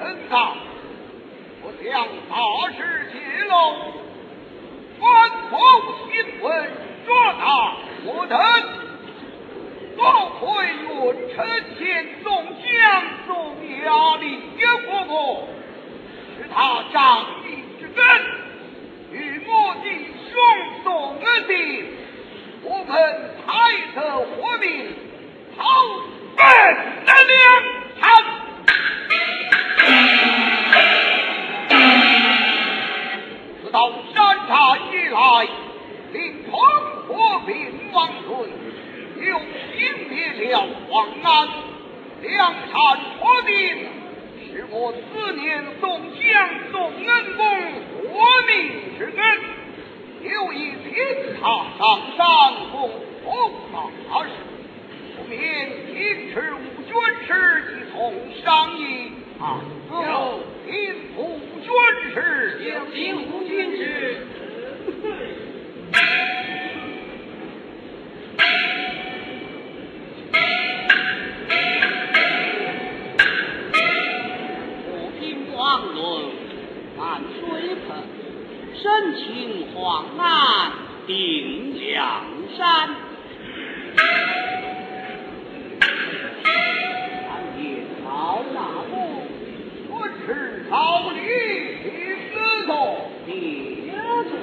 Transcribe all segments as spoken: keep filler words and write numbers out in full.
真大，不想大事泄露，反复新闻捉拿我等，多亏云城县宋江宋衙里哥哥，是他仗义之根，与我弟兄宋恩弟，我们才得活命，好奔了两场。自到山茶以来，临潼火并王罪，又平灭了黄安，梁山脱定，是我思念宋江宋恩公活命之恩，有意请他上山共同大事，不免请示吴军师一同商议。啊，有请吴军师， 有请吴军师。 我凭王伦满水盆，深情黄安定梁山。但愿曹大夫我是曹李司座别住，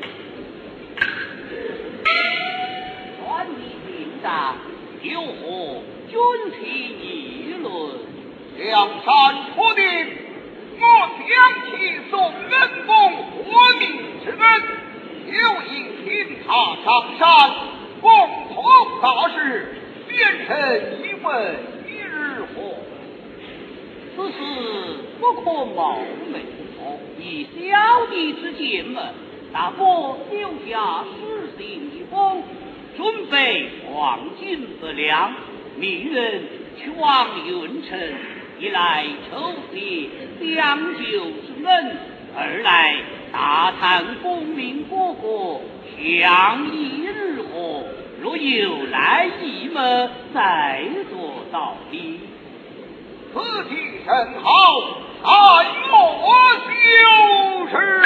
传你兵战，有何军情议论？ 梁山脱定，我想起宋恩公活命之恩，有意请他上山共同大事，先生一问一日何？ 此事不可冒昧，以小弟之见闻，大哥留下实信一封，准备黄金百两，命人去往运城，一来酬谢将就之恩，二来大探功名国国，相议日何？若有来意么，再做道理。 此计甚好，待我就是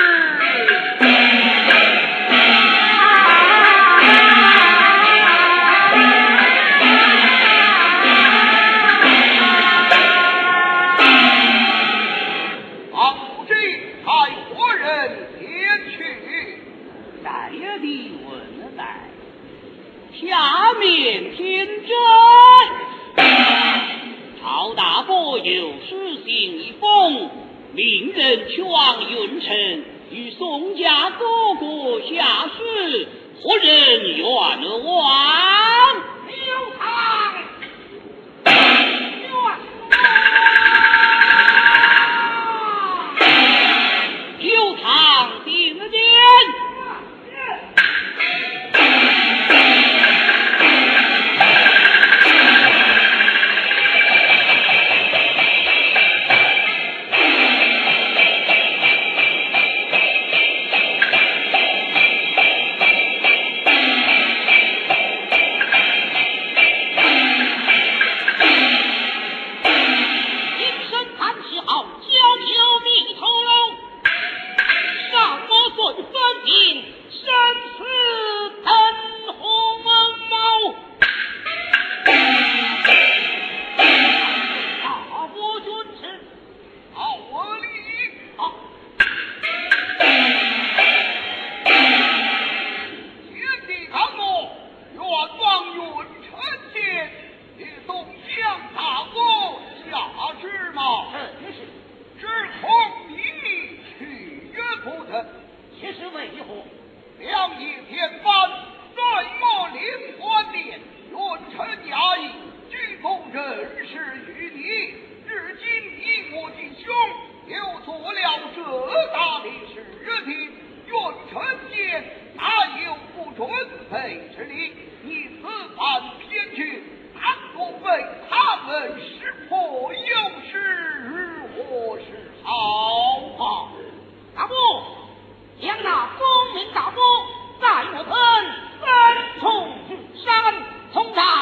王府之派活人前去。 在的问来，下面听真。曹大伯有诗信一封，命人去往运城，与宋家哥哥下士，何人愿往？ 刘唐刘唐听得见。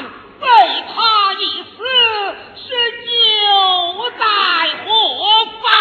被他一死，十九载祸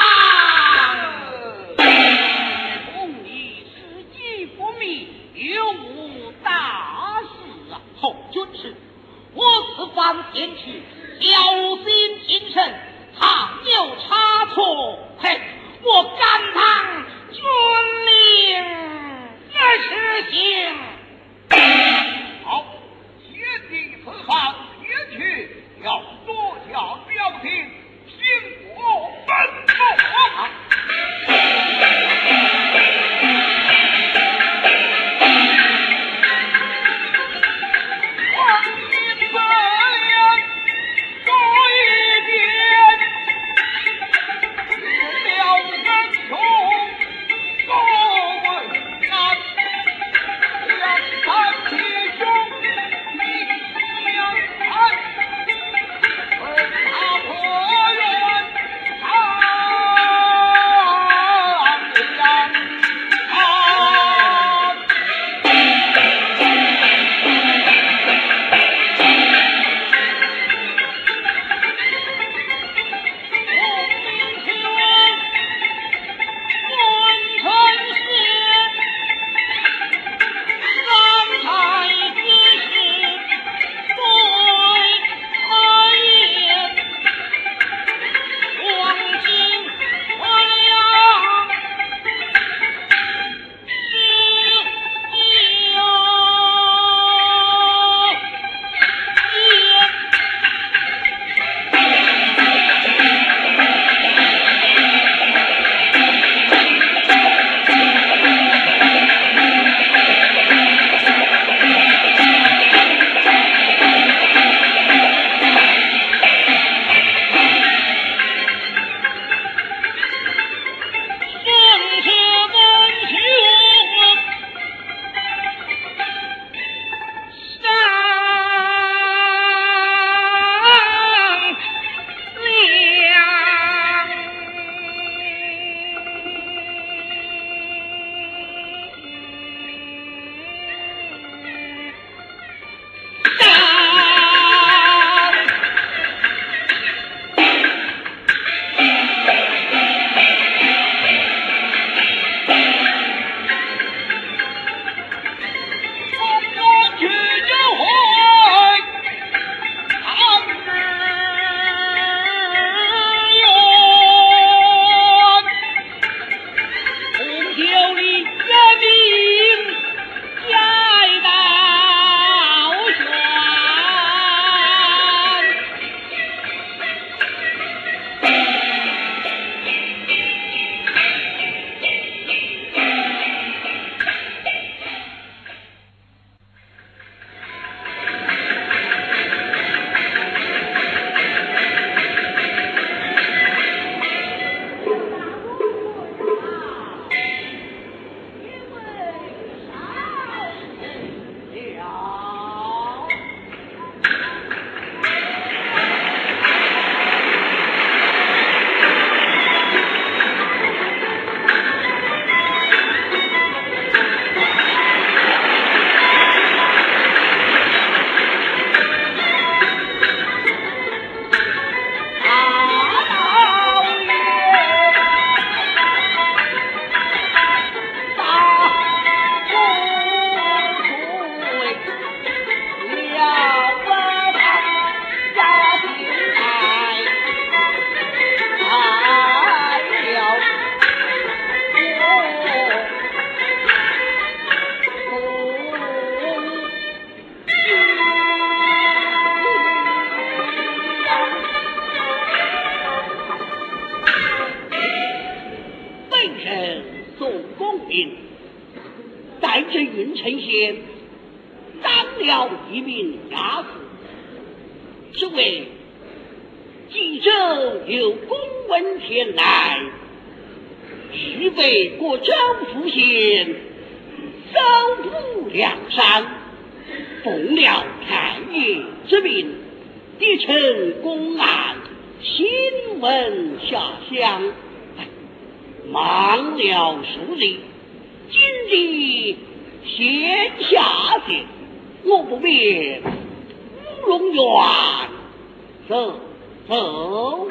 宋公明，在这云城县当了一名押司，只为冀州有公文前来，预备过州府县收复梁山，奉了太爷之命，抵呈公案，新闻下乡，忙了数日，今日先下去，我不免乌龙院走走。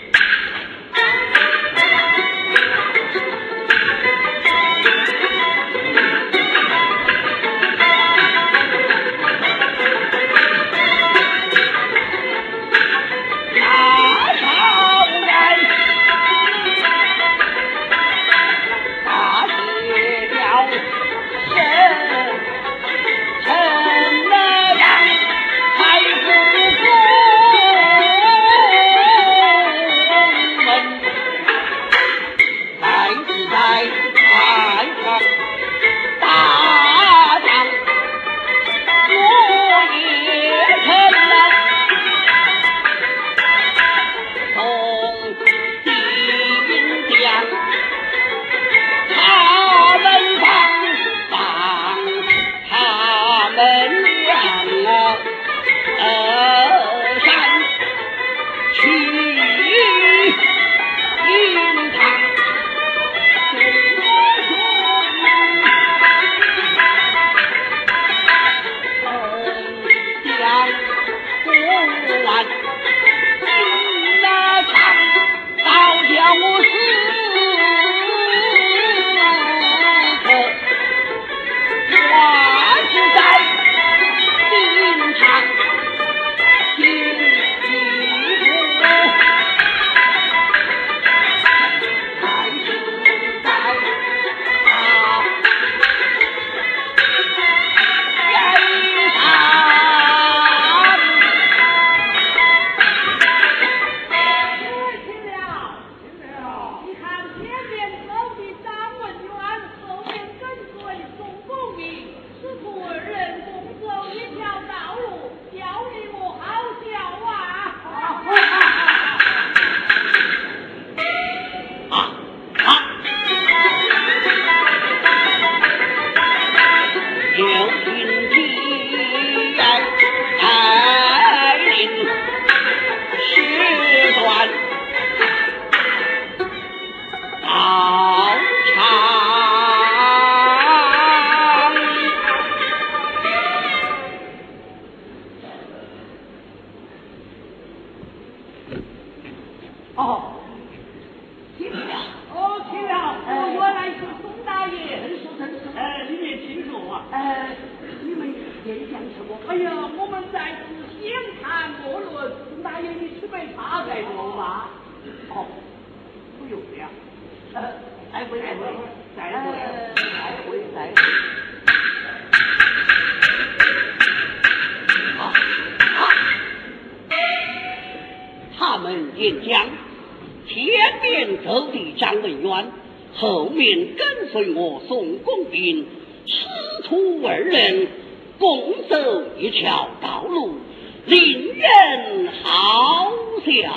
后面跟随我宋公明，师徒二人共走一条道路，令人好笑。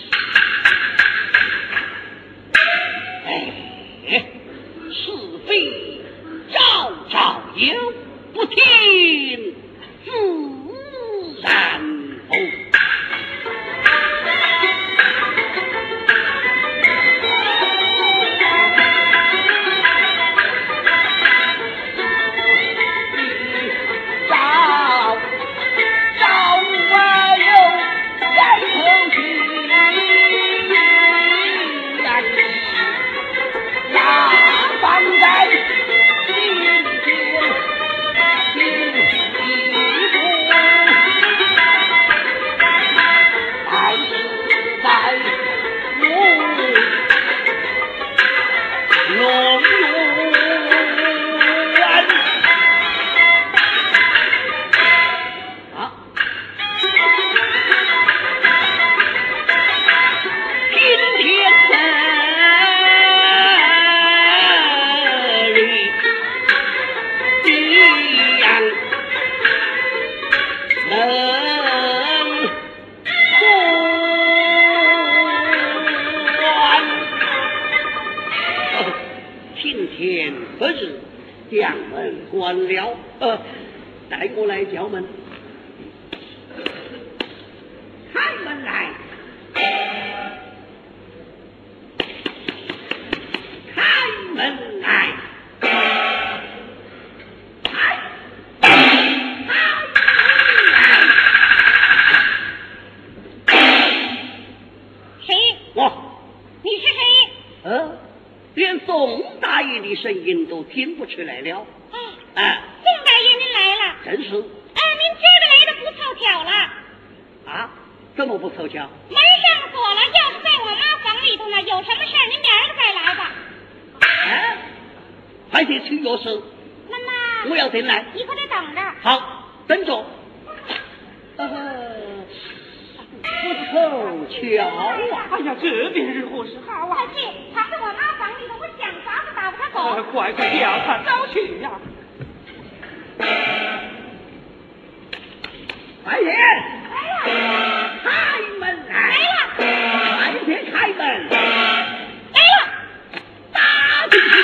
哎，是非朝朝有，不听自然不。 天不日，将门关了，呃，带我来叫门。开门来，开门来，开，开门来。 谁？ 我。 你是谁？ 呃，连宋大爷的声音都听不出来了。 啊， 啊， 宋大爷您来了。 真是。 哎，您今儿个来的不凑巧了。 啊？怎么不凑巧？ 门上锁了，钥匙在我妈房里头呢。有什么事儿您明儿个再来吧。 哎，快去取钥匙。 妈妈， 我要进来。 你可得等着。 好，等着。呃，不凑巧啊！ 哎呀，这便是何时好啊？ 快去，他在我妈房里头，我想法子打不他走。 呃快快调查找去呀！ 快点！ 来了， 开门来！ 来了， 快点开门！ 来了。 打进去！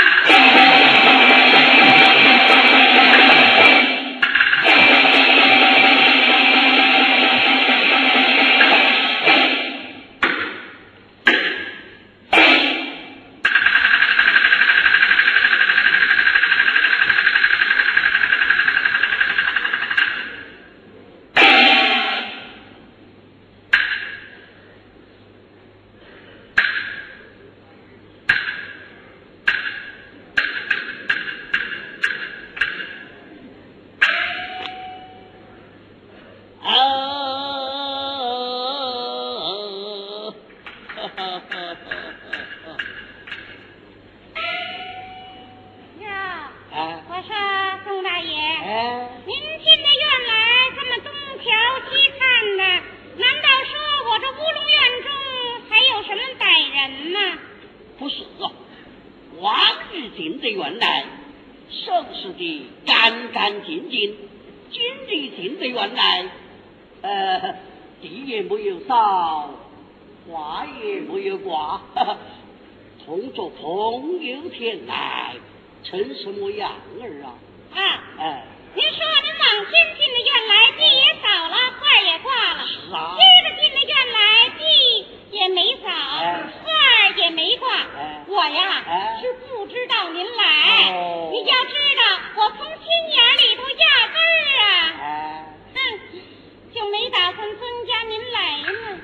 成什么样儿啊？ 啊， 哎， 您说您往天进的院来，地也扫了，画也挂了。 是啊。 今儿个进的院来，地也没扫， 哎、 画也没挂。 哎、 我呀、 哎、 是不知道您来。 哦、 你要知道，我从心眼里头压根儿啊， 哎， 哼，就没打算增加您来呢。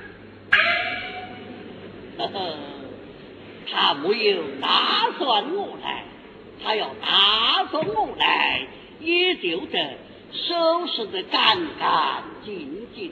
呵呵，他没有打算我来。他要打算我来，也就得收拾得干干净净。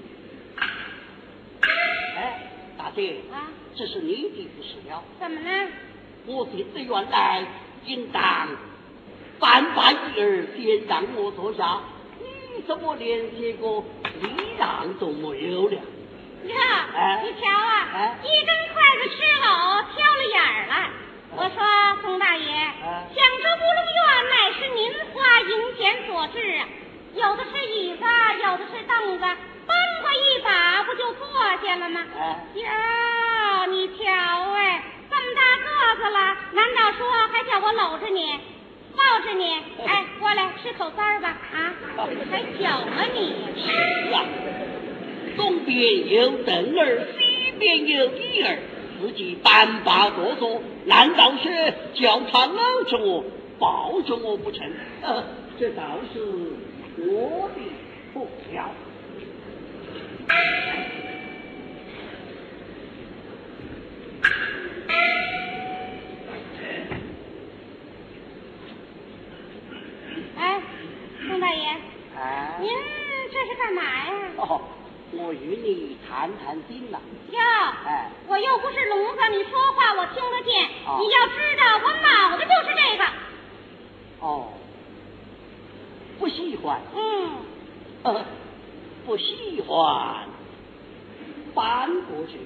哎，大姐啊， 这是你的不是了。 怎么呢？ 我进的原来应当半半一儿先让我坐下，你怎么连这个礼让都没有了？ 呀， 哎、 你瞧啊， 哎、 一根筷子吃藕挑了眼儿来。我说宋大爷， 啊、 想这乌龙院乃是您花银钱所致啊，有的是椅子，有的是凳子，搬过一把不就坐下了吗？ 啊、 哟，你瞧哎，这么大个子了，难道说还叫我搂着你，抱着你？哎，过来吃口饭吧啊！还小了你。 是啊，东边有凳儿，西边有椅儿。自己单把坐坐，难道是叫他搂着我、抱着我不成？呃，这倒是我的不了。 哎，宋大爷， 啊， 您这是干嘛呀？ 哦，我与你谈谈心呐。 哟， 哎， 我又不是聋子，你说话我听得见。 哦、 你要知道，我脑子就是这个。 哦，不喜欢。 嗯。 呃，不喜欢，搬过去。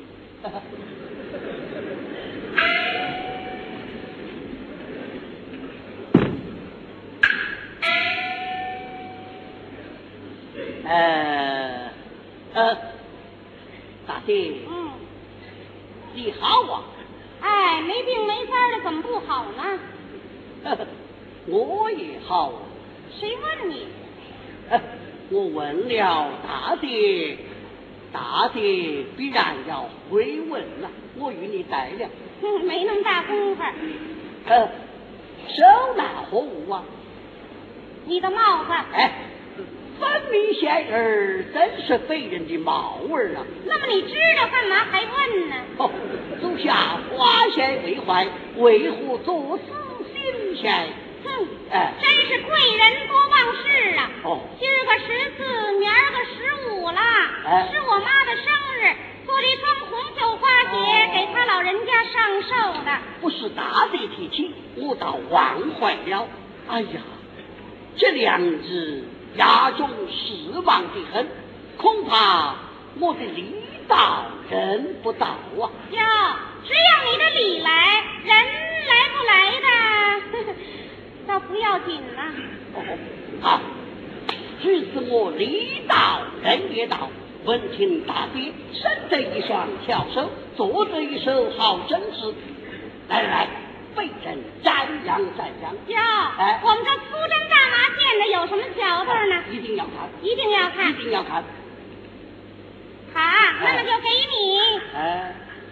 呃呃，大姐， 嗯， 你好啊。 哎，没病没灾的，怎么不好呢？ 我也好。 谁问你？ 我问了大姐，大姐必然要回问了，我与你代了。 哼，没那么大功夫。 呃，收纳货物啊？ 你的帽子。 哎，分明显儿真是匪人的帽儿啊！ 那么你知道干嘛还问呢？ 哦，属下花钱未坏，为何作死心闲？ 哼， 哎， 真是贵人多忘事啊！ 哦， 今儿个十四，明儿个十五了， 哎， 是我妈的生日，做了一双红绣花鞋， 哦， 给她老人家上寿的。 不是大姐提起，我倒忘怀了。哎呀，这两日家中事忙得很，恐怕我的礼道认不到啊。 哟，只要你的礼来，人来不来的，倒不要紧了。 哦，好，只是我礼道人也道，闻听大姐生得一双巧手，做得一手好针子。来来来，被人瞻仰瞻仰。 哟， 哎， 我们这苏州大麻见的有什么桥段呢？ 一定要看， 一定要看， 一定要看。 好，那么就给你。 哎，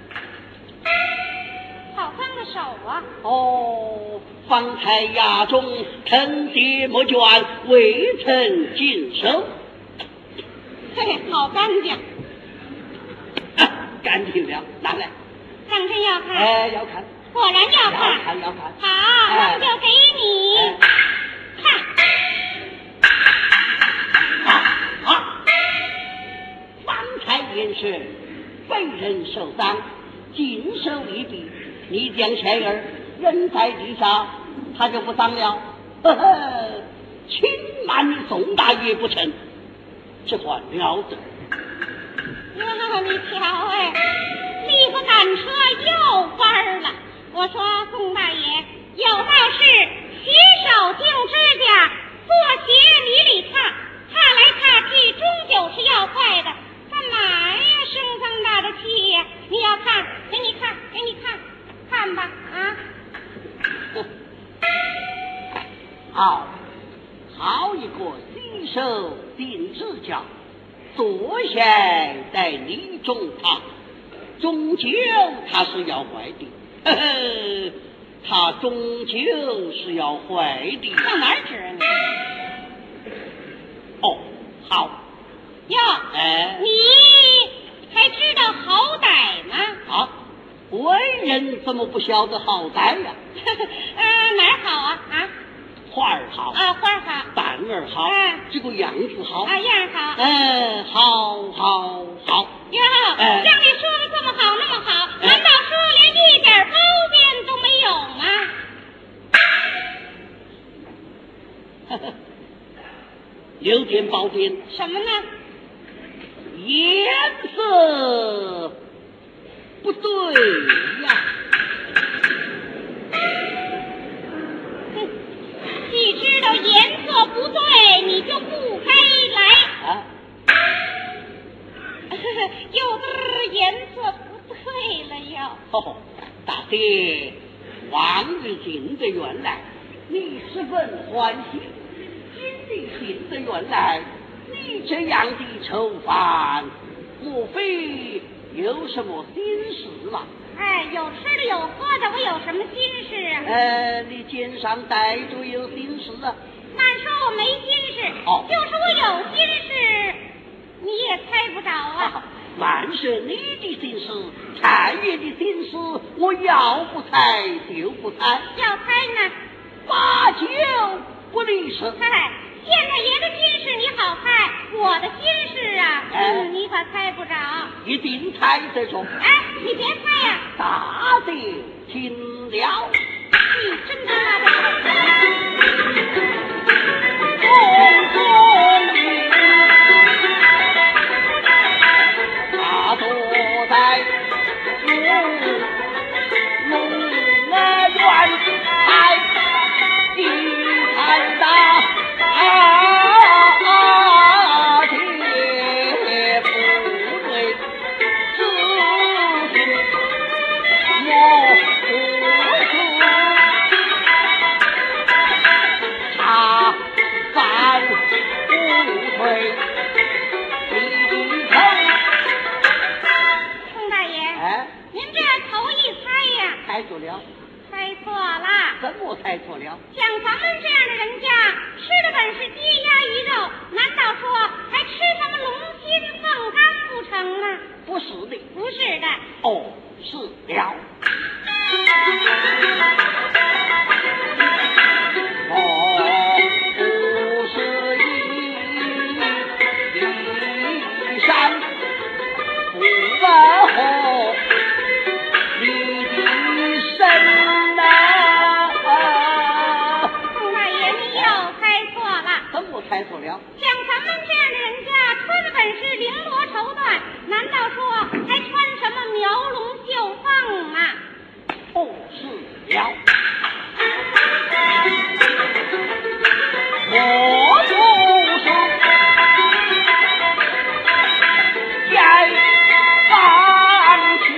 好看的手啊！ 哦，方才衙中腾跌莫倦，未曾尽收。 嘿，好干净。 啊，干净了，拿来。 当真要看？ 哎，要看。 果然要看。 要看，要看。 好，那么就给你。 哎看。 啊！方才言是被人受伤，尽收一笔。你将钱儿扔在地下，他就不伤了。呵呵，轻慢你宋大爷不成？这话了得！ 哟，你瞧哎，立个赶车又弯了。我说宋大爷，有道是洗手净指甲，做鞋里里擦，擦来擦去终究是要坏的。干嘛呀，生这么大的气呀？你要看，给你看，给你看，看吧啊！ 好，好一个洗手净指甲，坐下在你中他，终究他是要坏的。呵呵，他终究是要坏的。 上哪儿指啊你？ 哦，好。 哟， 哎， 你还知道好歹吗？ 啊，为人怎么不晓得好歹呀？ 呃，哪儿好啊？啊， 花儿好啊，花儿好， 蛋儿好， 嗯， 这个样子好， 啊，样儿好， 嗯，好好好。 哟， 哎让你说的这么好那么好，难道说连一点褒辩都没有吗？ 呵呵，有点褒辩。 什么呢？ 颜色不对呀。 哼，既知道颜色不对，你就不该来。 啊， 有的颜色不对了哟。 哦，大姐，望日进的原来，你十分欢喜；今日进的原来，你这样的愁烦，莫非有什么心事吗？ 哎，有吃的有喝的，我有什么心事啊？ 呃，你肩上带着有心事啊？ 慢说我没心事， 哦就是我有心事，你也猜不着啊。 万是你的心事，太爷的心事，我要不猜就不猜， 要猜呢？ 八九不离十。 嗨，县太爷的心事你好猜，我的心事啊， 哎嗯，你可猜不着。 一定猜得中。 哎，你别猜呀、 大姐听了， 你真他妈的！ 宫中里，他坐在龙龙儿园台，一看大姐不对，只听我不说。 猜错了。 怎么猜错了？ 像咱们这样的人家，吃的本是鸡鸭鱼肉，难道说还吃什么龙心凤肝不成呢？ 不是的， 不是的。 哦，是了。我不是一山不问候你的身呐。 宋大爷，你又猜错了。 怎么猜错了？ 像咱们这样的人家，穿的本是绫罗绸缎，难道说还穿什么描龙绣凤啊？ 哦，是了。我就是该放弃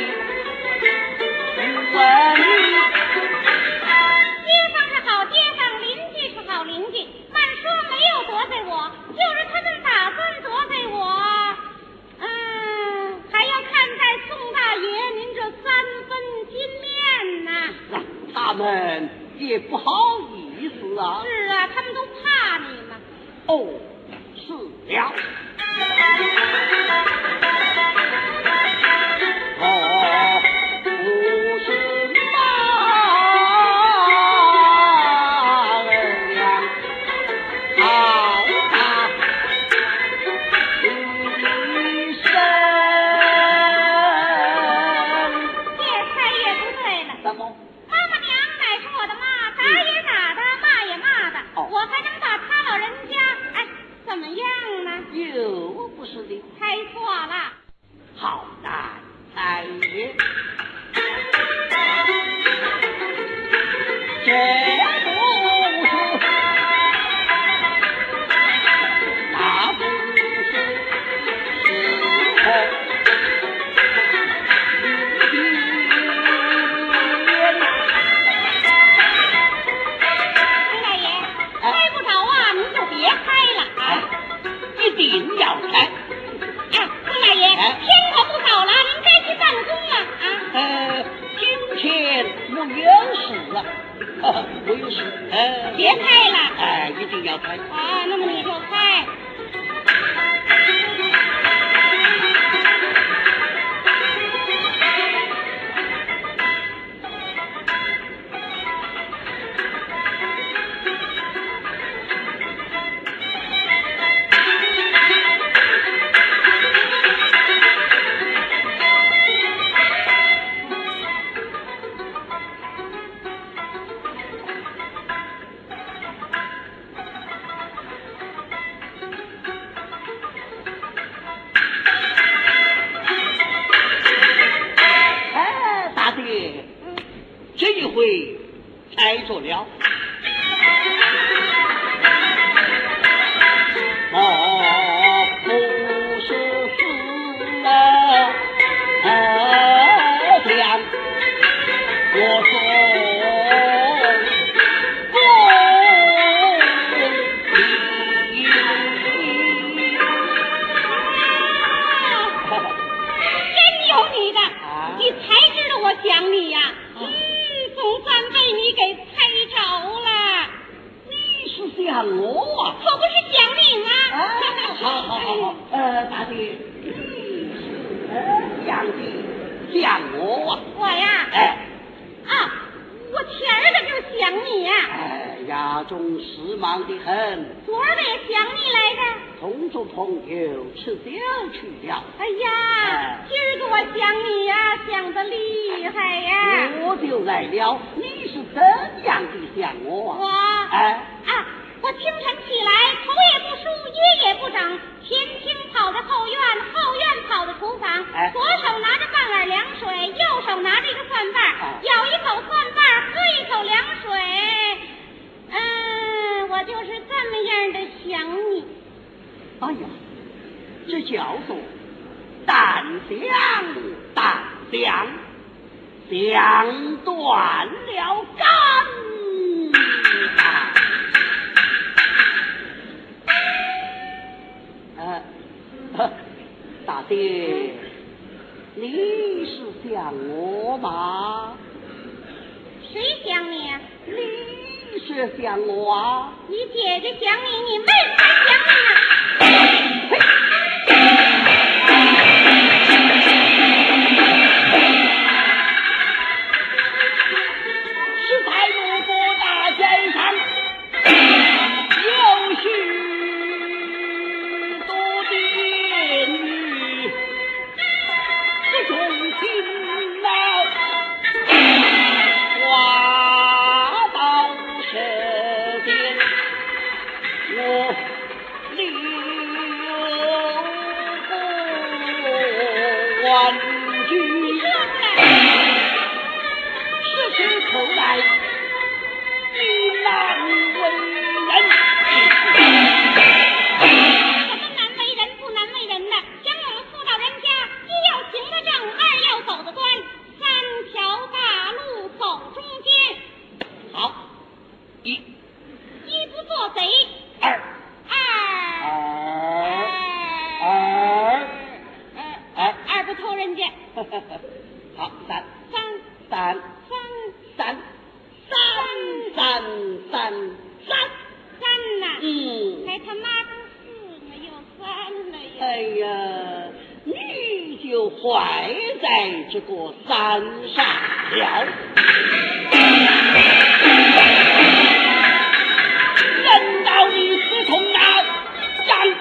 问你。 街坊是好街坊，邻居是好邻居，慢说没有得罪我，就是他们打算得罪我，嗯，还要看在宋大爷您这三分金面呐。 那他们也不好意思啊。 是啊，他们都怕你嘛。 哦，是了。我不是马儿呀，好大一生。 越猜越不对了。 怎么？ 妈妈娘乃是我的妈，打也打的，骂也骂的， 哦我还能把他老人家哎怎么样呢？ 又不是的。 猜错了。 好难猜也。这不是，那不是时候。 宋大爷，猜不着啊，您就别猜了啊！ 一定要猜。 啊，宋大爷， 哎天可不早了，您该去办公了啊！ 呃，今天我有事啊，呃我有事，呃， 别猜了。 哎、一定要猜。 啊，那么你就猜。 哎，大爹，这一回猜错了。我不是死了，呃，讲我说真有你的， 啊你才知道我想你呀、嗯，总算被你给猜着了。 你是想我啊？ 可不是想你吗？ 啊，好好好好，呃，大爹，你是怎样的想我啊？ 我呀， 哎。 啊，我前儿个就想你呀、 哎呀，总是忙得很， 昨儿个也想你来着。 同着朋友吃酒去了。 哎呀， 哎今儿个我想你呀、想得厉害呀。 我就来了，你是怎样的想我我啊？哎， 啊，我清晨起来，头也不梳，衣也不整，前厅跑到后院，后院跑到厨房， 哎左手拿着半碗凉水，右手拿着一个蒜瓣， 啊舀一口蒜瓣，喝一口凉水。嗯，我就是这么样的想你。 哎呀，这叫做淡香淡香，香断了根啊！呃，呵大爹，你是想我吗？ 想你啊？ 你是想我啊？ 你姐姐想你，你妹才想你呢。 是在路过大街上，有许多的言语，是众情啊，话到舌边，我留不完句。是是口来，你难为人。 什么难为人不难为人的？想我们妇道人家，一要行得正，二要走得端，三条大路走中间。 好，一一不做贼， 二二二二二二不偷人家， 好，三三三三三三三三三三呐， 嗯， 还他妈都四呢，又三了呀！ 哎呀，你就坏在这个山上了。人到你死痛啊，张。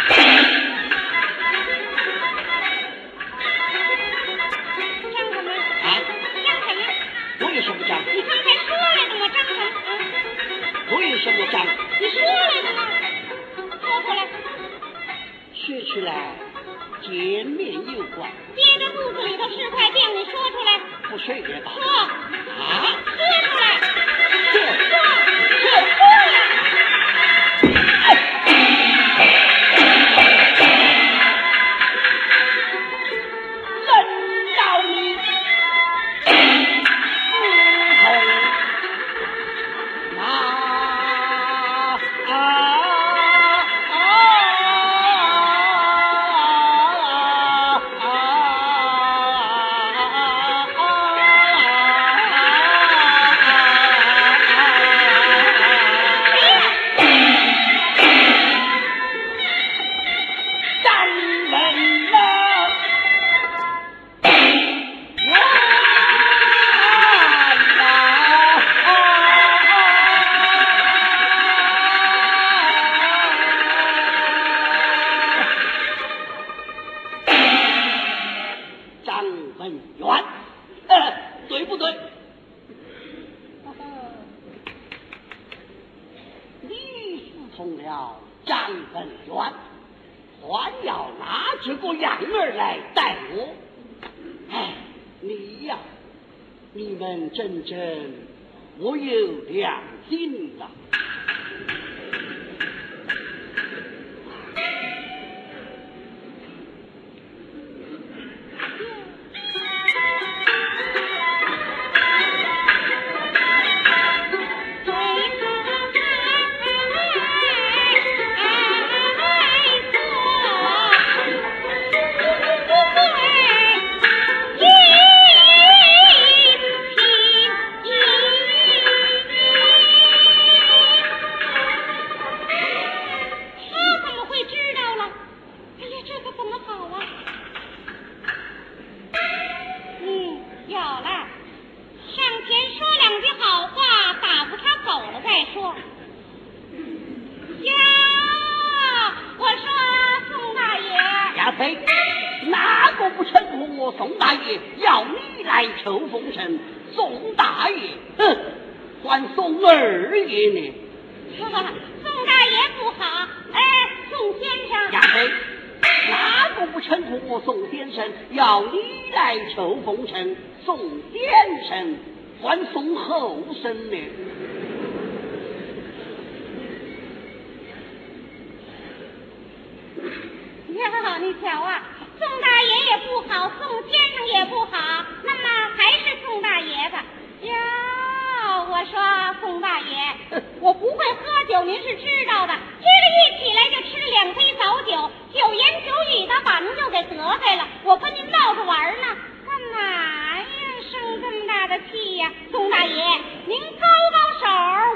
张什么？ 啊？ 张什么？ 为什么张？ 你刚才说来的吗？张什么？ 为什么张？ 你说来的吗？说出来。 说出来，见面有关， 憋着肚子里头是块病，你说出来。 不说也罢。 说。 啊？ 说出来。 说说。说说呀。 轮到你死痛啊张文啊，张文元，呃，对不对？你私通了张文元，还要拿这个样儿来待我？哎，你呀，你们真正没有良心了。呸！哪个不称呼我宋大爷？要你来抽风尘，宋大爷，哼，还宋二爷呢？ 宋大爷不好，哎，宋先生。 呀呸！哪个不称呼我宋先生？要你来抽风尘，宋先生，还宋后生呢？ 呀，你瞧啊，宋大爷也不好，宋先生也不好，那么还是宋大爷吧。呀，我说宋大爷，我不会喝酒，您是知道的。今儿一起来就吃了两杯早酒，酒言酒语的把您就给得罪了。我跟您闹着玩呢，干嘛呀？生这么大的气呀，宋大爷，您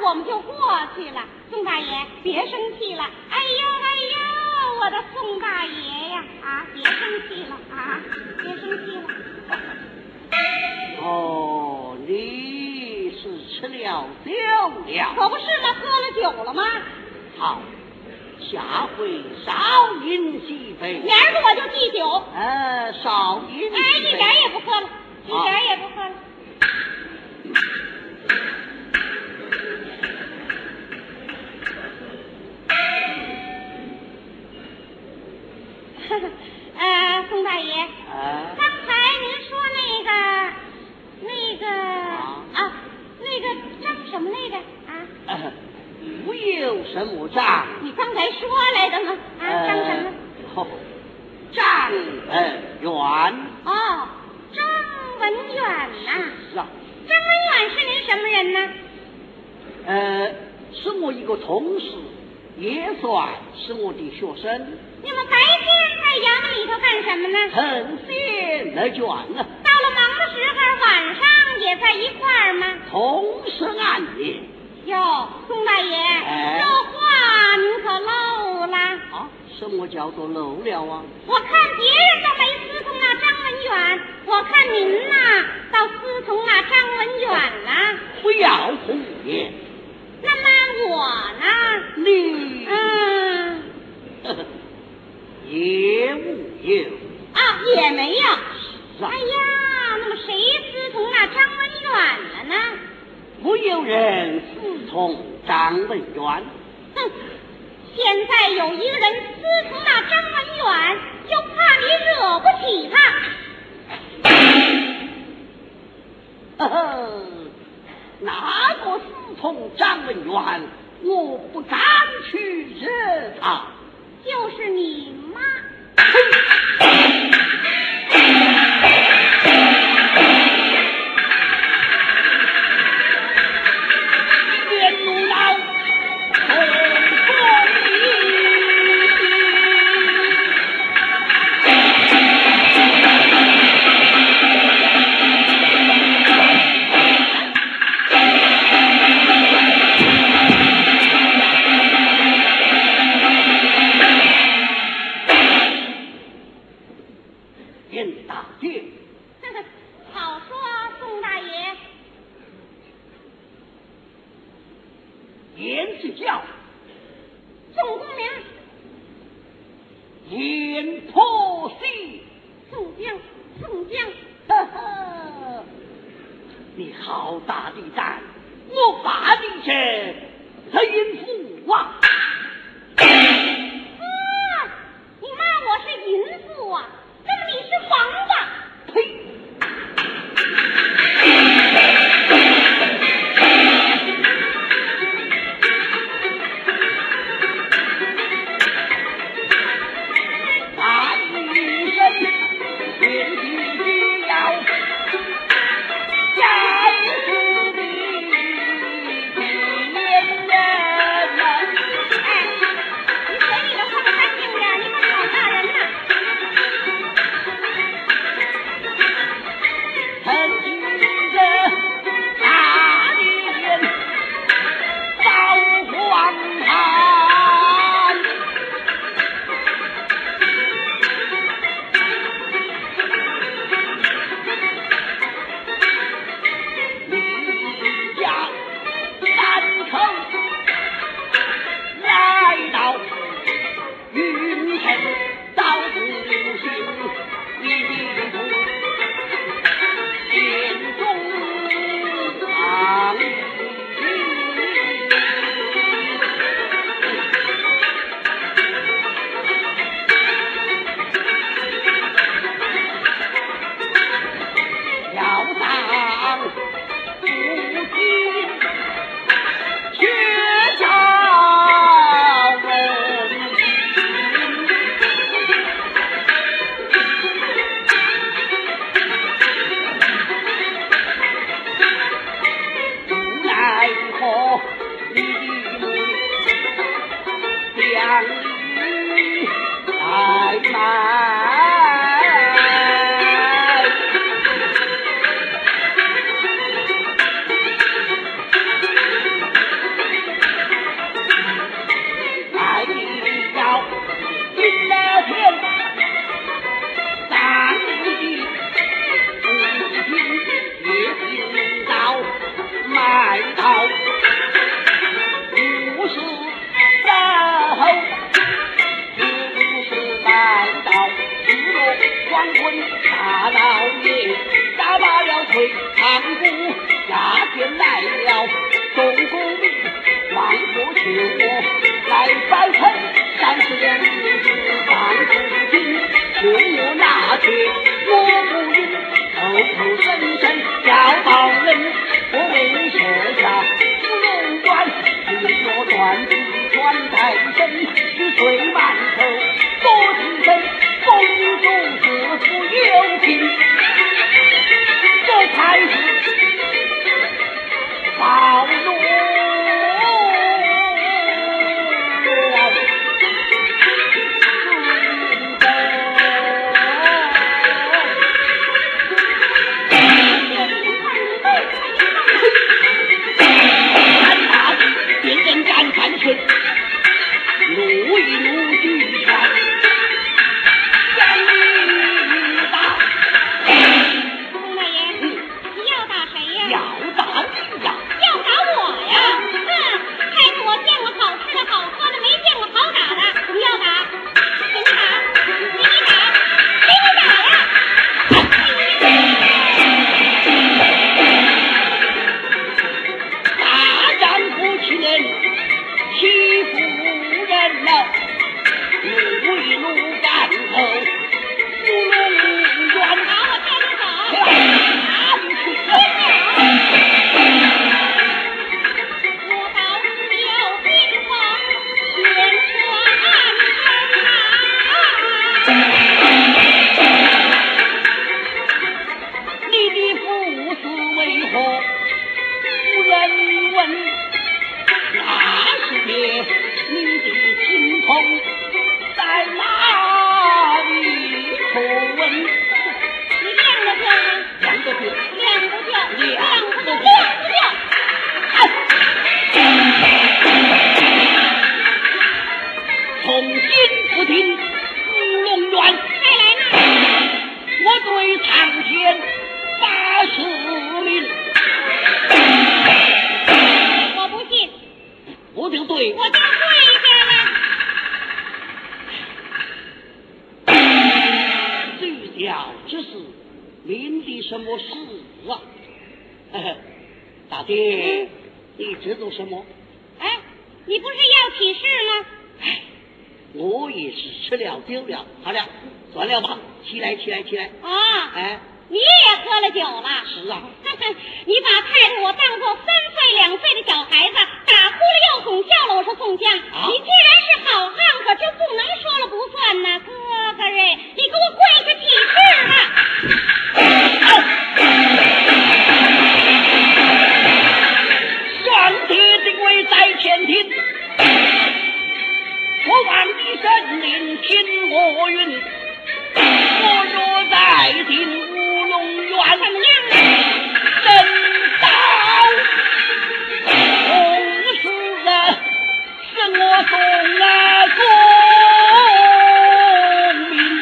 我们就过去了。宋大爷，别生气了。哎呦哎呦，我的宋大爷呀，啊，别生气了啊，别生气了。 哦，你是吃了酒了？ 可不是吗？喝了酒了吗？ 好，下回少饮几杯。 明儿个我就忌酒。 呃，少饮几杯。 哎，一点也不喝了，一点也不喝了。呃，宋大爷， 啊， 刚才您说那个那个啊啊，那个张什么来着啊？ 呃，无有什么张？ 你刚才说来的吗？啊，张什么？ 哦，张文远。 哦，张文远呐。 是啊。 张文远是您什么人呢？ 呃，是我一个同事，也算是我的学生。 你们白天在衙门里头干什么呢？ 很闲的卷啊。 到了忙的时候，晚上也在一块儿吗？ 同是暗夜。 哟，宋大爷， 哎、 这话您可漏了。 啊，什么叫做漏了啊？ 我看别人都没私通那张文远，我看您呐，倒私通那张文远了。 不要胡言。 那么我呢？ 你嗯， 呵呵也无有啊，也没有。 是啊。 哎呀，那么谁私通那张文远了呢？ 没有人私通张文远。 哼，现在有一个人私通那张文远，就怕你惹不起他。 呵呵，哪个私通张文远，我不敢去惹他。 就是你妈。 天怒老同严大爷， 好说，宋大爷。 严之教， 宋公明， 严破西， 宋江，宋江， 呵呵，你好大的胆，我把你这淫妇啊！ 啊！你骂我是淫妇啊？那么你是王八？ 呸！ 哎五十然后五十来到日落黄昏，大老爷打罢了腿，长鼓下天来了，东宫里王府求我来拜臣，三十两银子放不进，求我拿去我不应，口口声声叫道人，我为设下芙蓉馆，一落断子传太真，是水满头多提身，公主自负有情，这才是保罗。努一努举拳，将打。 龙大爷，你要打谁呀？ 要打你呀！ 要打我呀！哼，还是我见过好吃的好喝的，没见过好打的。不要打，给你打，给你打，给你打呀！ 大丈夫欺人，欺负人了，努一努干头，芙蓉园打我带着走。 哪里去？ 我到小兵房，先说你的父子为何无人问？那是别你的亲朋在哪里可问？ 你亮个票吗？ 两个字， 亮个票， 亮亮个个亮个票。 从今不听芙蓉园， 再来呢？ 我对苍天发誓命。 我不信， 我就对， 我就跪下了。 最了这是您的什么事啊？呵呵，大爹， 嗯你知道什么？ 哎，你不是要起誓吗？ 哎，我也是吃了酒了。好了，算了吧，起来，起来，起来。 啊， 哎， 你也喝了酒了？ 是啊， 你把太太我当做三岁两岁的小孩子，打哭了又哄笑了，我说宋江， 啊你既然是好汉，可就不能说了不算呐，哥哥嘞，你给我跪下起誓吧！ 上帝定位在前庭，我望你神灵听我云，我若再进乌龙院， 怎么样啊？ 真到红事啊，是我送啊公民。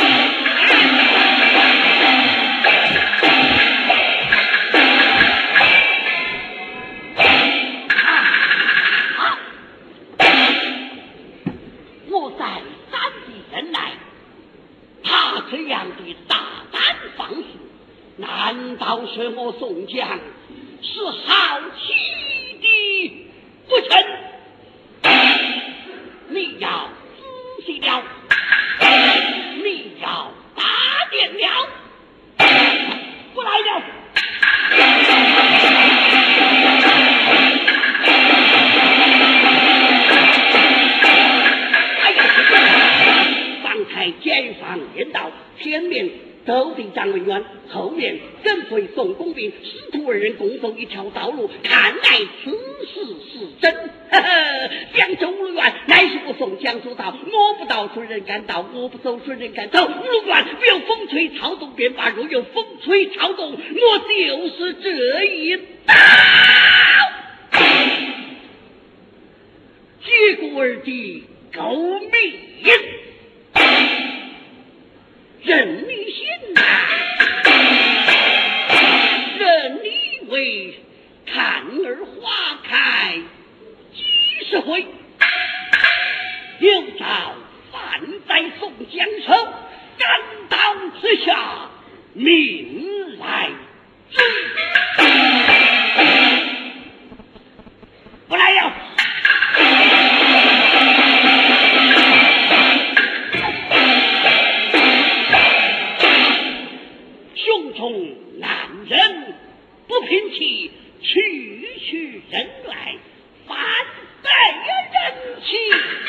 我在三地人来，他这样的大胆放肆，难道是我宋江是好奇的不成？你要仔细了，你要打点了，不来了。哎呀，方才监房言道，前面斗地张文远，后面跟随宋公兵，师徒二人共走一条道路，看来此事是真。呵呵，江州乌院乃是我宋江所到，摸不到顺人敢到，摸不走顺人敢走。乌院没有风吹草动便罢，若有风吹草动，我就是这一刀。结果而的狗命，任你行啊，任你为看儿花会，有召范在宋江手，赶到此下，命来追。不来了。胸中男人不平气，区区人来反被人欺。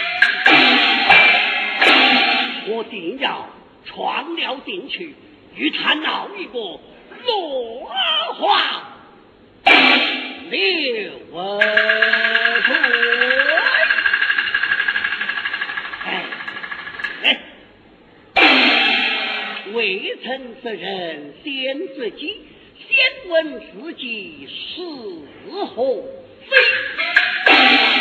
我定要闯了进去，与他闹一个落花流水。哎哎，未曾此人先自己，先问自己是何非。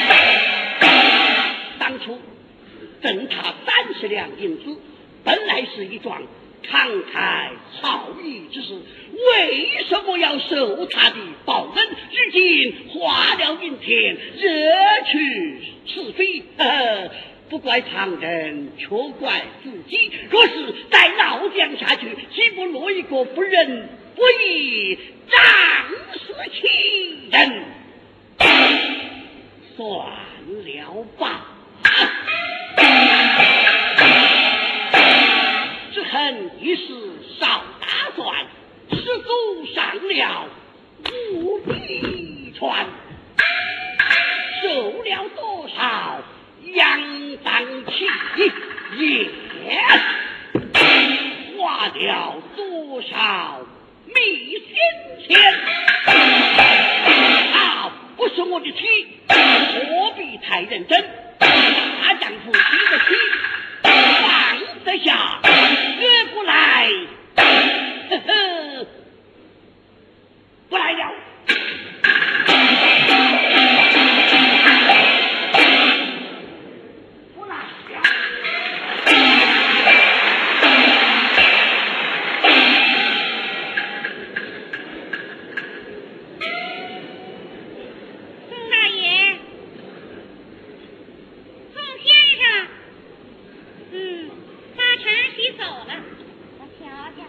当初赠他三十两银子，本来是一桩慷慨好义之事，为什么要受他的报恩？如今花了银钱，惹去是非，呃，不怪旁人，却怪自己。若是再闹僵下去，岂不落一个不仁不义、仗势欺人？算了吧。只恨一时少打算，失足上了无底船，受了多少扬当气，也花了多少蜜仙钱。他不是我的妻，何必太认真？大丈夫提得起，放得下，惹不来，呵呵，不来了。不来了。 宋大爷，宋先生，嗯，八成洗走了，我瞧瞧。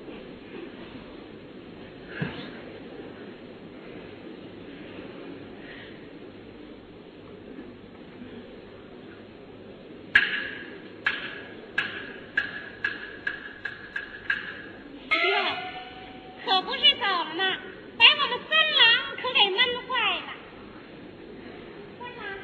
哟，可不是走了呢，把我们孙郎可给闷坏了。孙郎。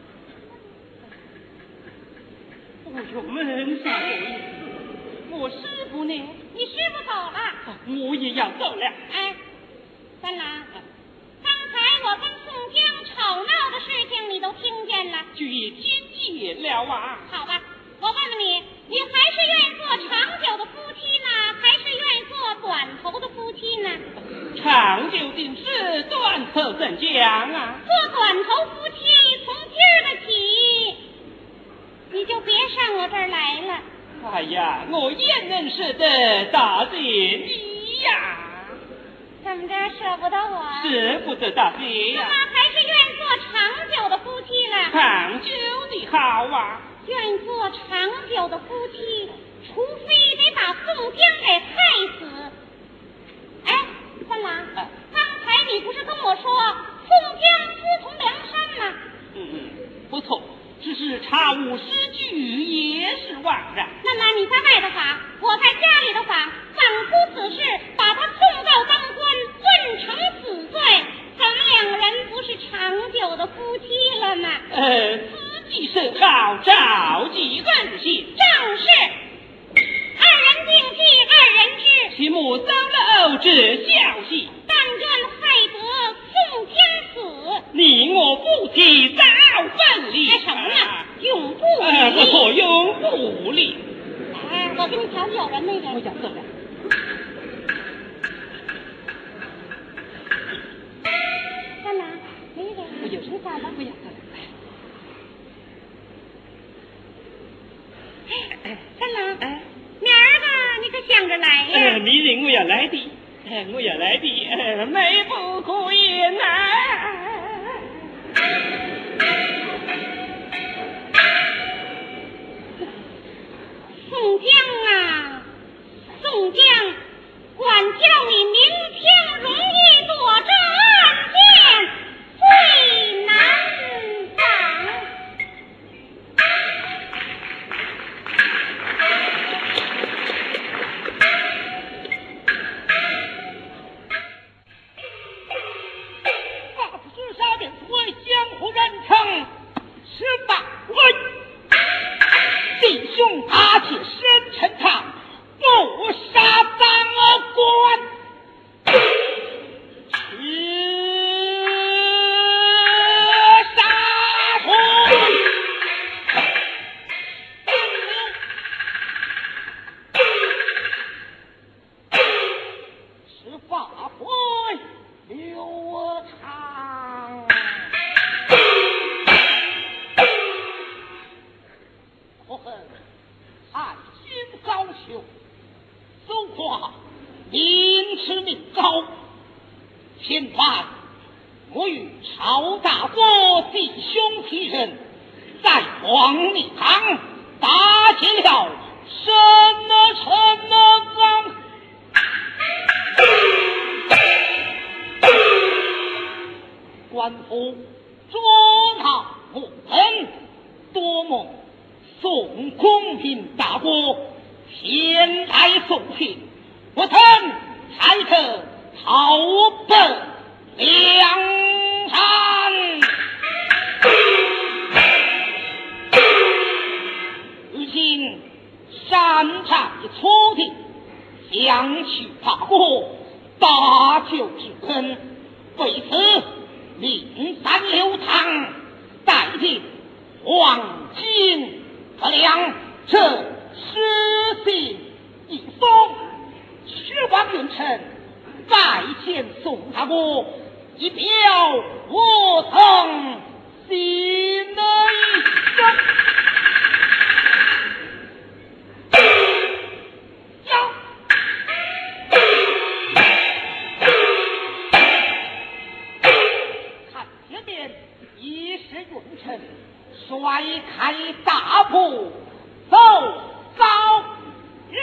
我有门啥有意思？我师傅呢？ 你师傅走了。 我也要走了。 哎，三郎，刚才我跟宋江吵闹的事情你都听见了。 就已经见了啊。 好吧，我问问你，你还是愿意做长久的夫妻呢，还是愿意做短头的夫妻呢？ 长久的事，短头怎讲啊？ 做短头夫妻，从今儿个起，你就别上我这儿来了。 哎呀，我也认识的大姐你呀。 怎么着，舍不得我？ 舍不得大姐呀。 那么还是愿意做长久的夫妻了。 长久的好啊。 愿意做长久的夫妻，除非得把宋江给害死。哎，三郎， 啊、 刚才你不是跟我说宋江师从梁山吗？ 嗯嗯，不错，只是查无诗句，也是枉然。 那么你在外的法，我在家里的法，反夫此事，把他送到当官，问成死罪，咱们两个人不是长久的夫妻了吗？ 呃，自己甚好，召集人心。 正是，二人定计，二人知。 其母遭了偶之消息， 但愿害得宋江死， 你我夫妻早分离。 哎，什么呢？永不呃，不离。 错，永不离。 哎，我跟你瞧，有人没人？ 我想走了。 干嘛？没人。 我有你走吧。 不想走了。 哎，三郎，哎，明儿个你可想着来呀？ 呃，明日我要来的，呃，我要来的，呃，美不可言呐。 大哥弟兄七人在黄泥堂打起了什么什么方。官府捉拿我们，多么宋公平大哥前来送信，我曾才可逃奔梁山。如今山寨初定，想取大哥搭救之恩，为此令三流堂带进黄金和粮，这失信一封，十万元臣再见宋大哥，以表我曾心的一生。甩开大步走高人，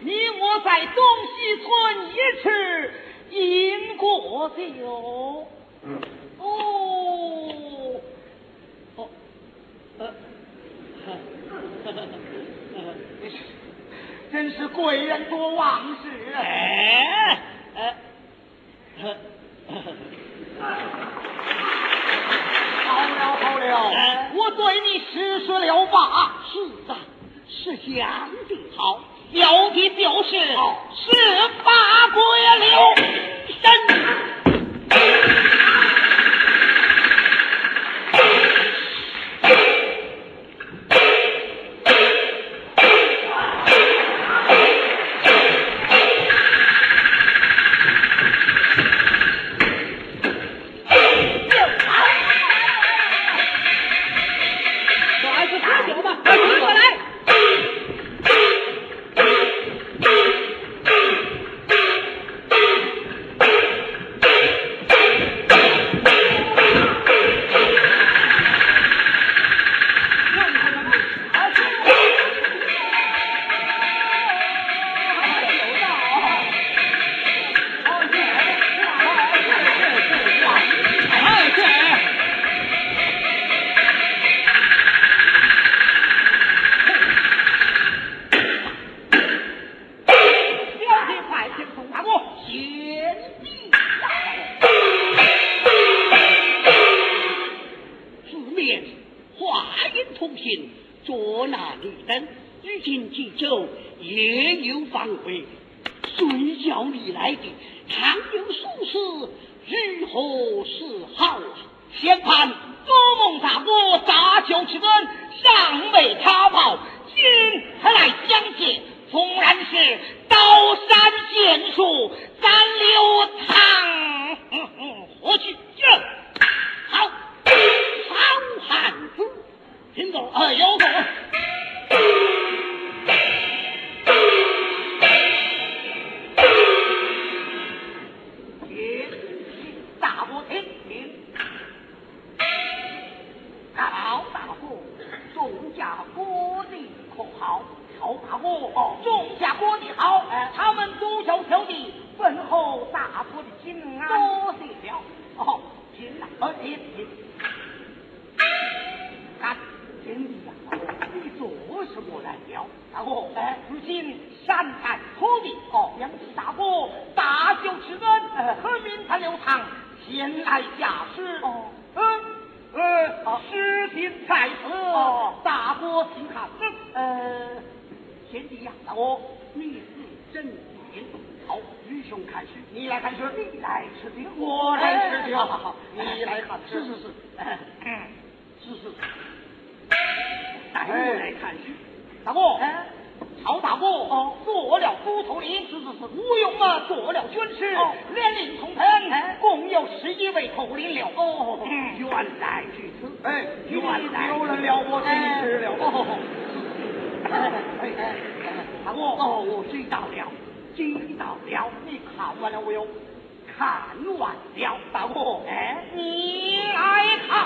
你我在东西村一吃饮过酒。哦，哦，呃， 真是贵人多忘事。 哎，呃，呃好了好了，我对你实施了吧？ 是的，是讲的好，要的就是十八国了身。捉拿绿灯，如今冀州也有防卫，谁叫你来的？倘有疏失，如何是好啊？ 先判多蒙大哥大酒之恩，尚未查报，今还来相见，纵然是刀山剑术，咱留堂何去？ 好，好汉子，听懂？ 呃，有种。大伯听听，高大哥，众家国的可好？高大哥，哦，众家国的好，哎，他们都叫小弟问候大伯的金安，多谢了。哦，金安，呃，金金，看金家大哥，你做什么来了？大哥，哎，如今山海托地，哦，杨氏大哥大酒之恩，呃，何民才流堂。前来驾驶，哦，嗯，呃，实行在此，哦，大哥请看，呃，贤弟呀，大哥，你是真言，好，愚兄看书，你来看书，你来吃酒，我来吃酒，好好好，你来看书，是是是，嗯，是是，带我来看书，大哥，哎。曹大哥哦，做了都头领，是是是，吴勇啊做了军师，哦，连领同城，哎，共有十一位头领了。哦，嗯，原来如此，哎，原来有人了，我真是了。哦，哎哎哎，大哥，哦，我知道了，知道了，你看完了没有？看完了，大哥，哎，你来看，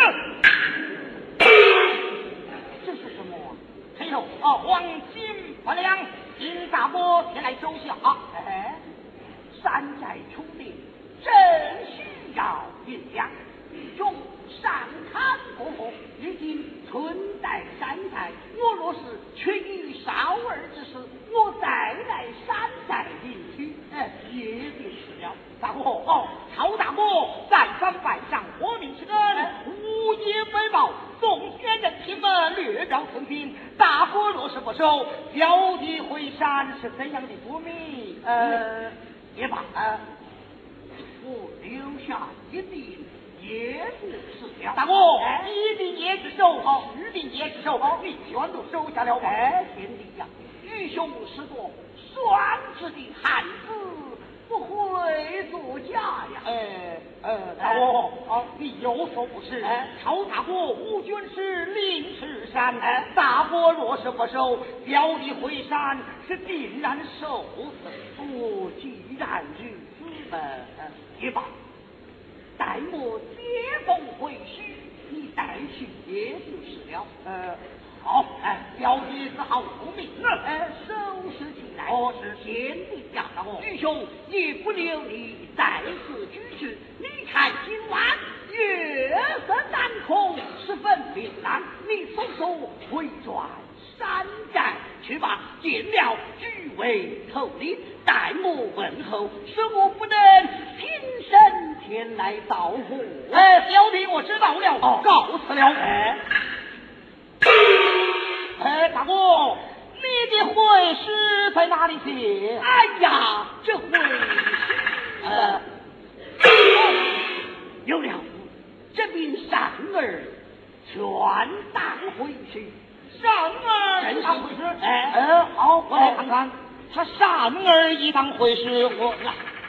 这是什么？黑头哦，黄金八两，金大伯前来收下。哎，山寨出地，真需要银两。兄上看过后，如今春代山寨，我若是缺于少儿之事，我再来山寨领取，哎，也就是了。大哥哦，曹大哥再三拜上活命之恩，无业为报，众仙人听闻略表寸心。大哥若是不收，小弟回山是怎样的不密？呃，也罢，呃，我留下一定也是了。大哥，一定也是收，好，一定也是收，好，你全都收下了。哎，贤弟呀，愚兄是个双直的汉子。不会作假呀！哎呃，大哥，哦，你有所不知，曹大哥吴军师临赤山，大伯若是不收，表弟回山是定然受死。哦，既然如此，呃，也罢，待我接风回去，你带去也就是了。呃， 好，哎，表弟只好复命了，哎，收拾起来。哦，是先帝叫上我，愚兄也不留你在此居住。你看今晚月色难空，十分明朗，你速速回转山寨去吧。见了举位头领，待我问候，使我不能亲身前来造福。哎，表弟，我知道了，哦，告辞了。哎。哎，大哥，你的会师在哪里去？哎呀，这会师，呃，有了，这柄扇儿全当回去。扇儿真当回师？哎，呃，好，我来看看，他扇儿一当回师，我来。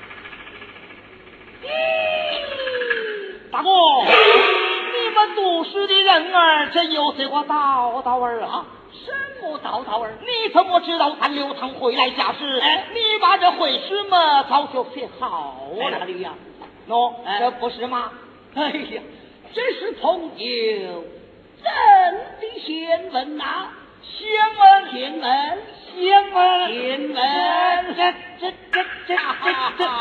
大哥。你们读书的人儿，这有这个道道儿啊？什么道道儿？你怎么知道他刘唐回来下士？哎，你把这会师嘛早就写好了。哪里呀？喏，这不是吗？哎呀，这是朋友真的仙文呐！仙文，仙文，仙文，仙文，这这这这这这。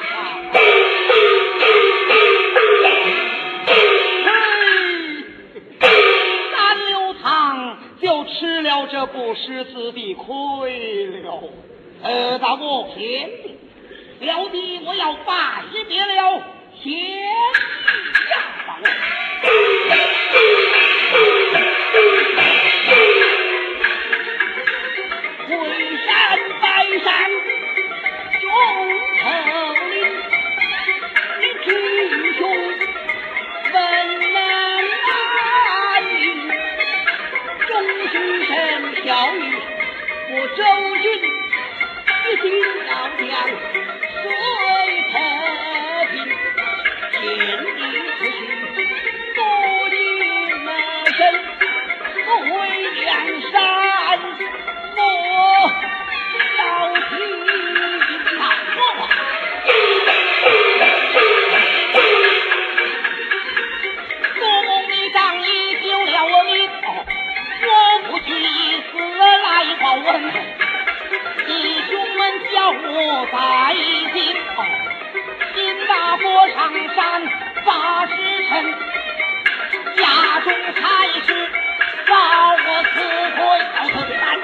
三流堂就吃了这不识字的亏了。呃，大哥，贤弟，表弟我要拜别了，贤弟呀，大哥。回山拜山，众头领，你弟兄问难安宁，众书生小雨，我周军一定要将水太平，天地之心，多你们身，不为梁山，我要听好话。做梦你仗义救了我命，我不去以死来报恩，弟兄们叫我在京，新大佛上山八时辰，家中差事把我辞退到城南。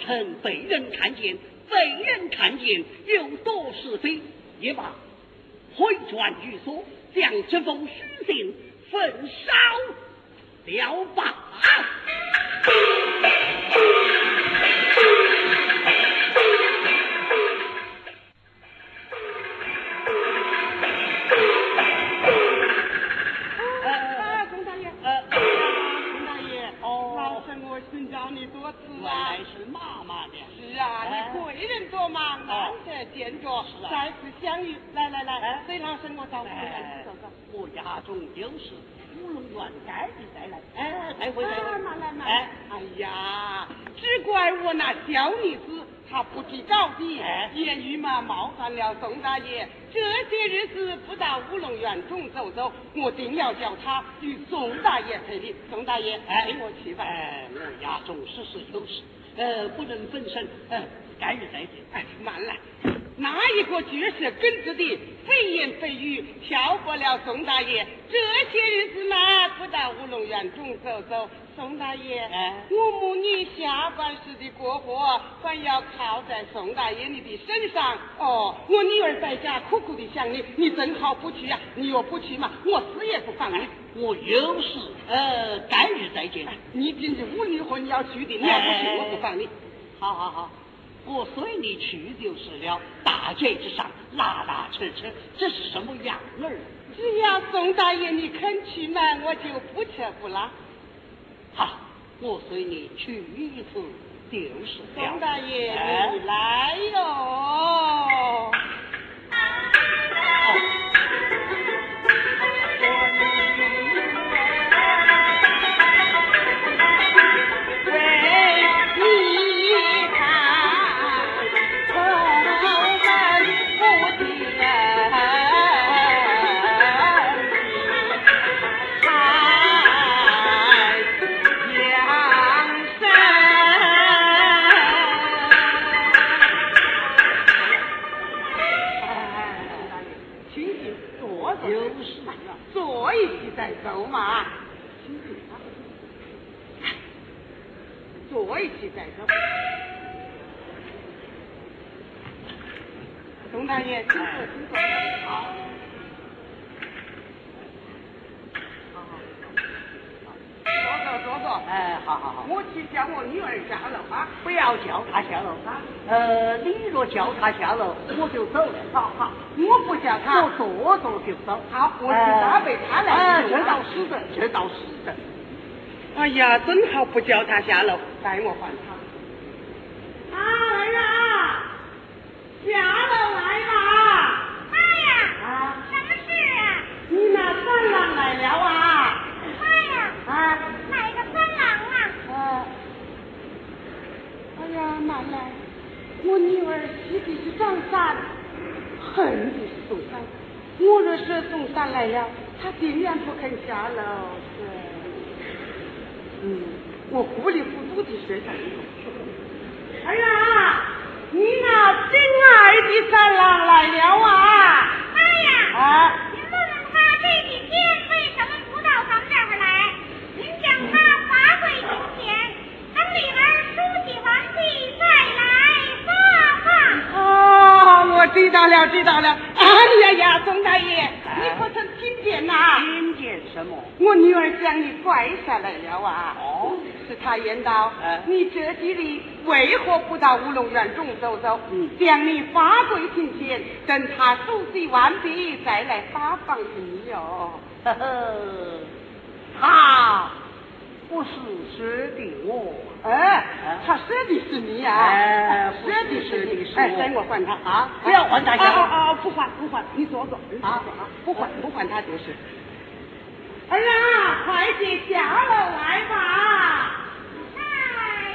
臣被人看见，被人看见有多是非，也罢，回转寓所，将这封书信焚烧了吧。 寻找你多次原啊！ 来是妈妈的。 是啊，你贵人多忙，难得见着，再次相遇。来来来，随老身我找来走走。 我家中就是乌龙院该的再来。哎，再会再会。 慢来慢哎， 哎呀，只怪我那小女子，她不知高低，言语嘛冒犯了宋大爷。这些日子不到乌龙院中走走，我定要叫他与宋大爷赔礼。宋大爷，陪我去吧。 哎，我家中事事有事，呃，不能分身，呃，改日再见。 哎，慢来。哪一个绝世根子的非言非语挑拨了宋大爷？这些日子嘛，不到乌龙院中走走。宋大爷， 哎， 我母女下半世的过活，还要靠在宋大爷你的身上。哦，我女儿在家苦苦的想你，你正好不去呀、啊？你若不去嘛，我死也不放你。 我有事，呃，改日再见。 你今日五女婚要去的，你要不去，我不放你。 好好好。我随你去就是了，大街之上拉拉扯扯，这是什么样儿？ 只要宋大爷你肯去嘛，我就不撤不拉。 好，我随你去一次就是了。 宋大爷， 哎、 你来哟！坐一起再走嘛，坐一起再走。宋大爷，请坐，请坐。好。坐坐坐坐。 哎，好好好。 我去叫我女儿下楼啊。 不要叫她下楼啊。呃，你若叫她下楼，我就走了。 好好，我不叫她， 我坐坐就走。 好，我去搭备她来。 哎，这倒是的，这倒是的。 哎呀，真好不叫她下楼，带我还她。啊，儿啊，下楼来吧。 妈呀！ 啊， 什么事啊？ 你那三郎来了啊？ 妈呀！ 啊， 哪个三郎啊？ 啊，哎呀，慢来，我女儿气的是张三，恨的是宋三。我若说宋三来了，他定然不肯下楼。是，嗯，我糊里糊涂的说上一个。儿啊，你那心爱的三郎来了啊！ 妈呀！ 啊， 您问问他这几天为什么不到咱们这儿来？您将他罚跪庭前，等女儿梳洗完毕再来发放。 哦，我知道了，知道了。哎呀呀，宋大爷，你不曾听见呐？ 听见什么？ 我女儿将你拐下来了啊！ 哦， 是她言道， 哎你这几日为何不到乌龙院中走走？ 嗯， 将你发跪庭前，等她梳洗完毕再来发放你哟。 呵呵，他不是舍的我。 哎，他舍的是你啊！ 哎， 舍的是你， 哎， 等我还他啊！ 不要还他， 啊啊啊！不还不还，你坐坐，你坐坐啊啊！不还不还他就是。儿啊，快些下楼来吧！ 哎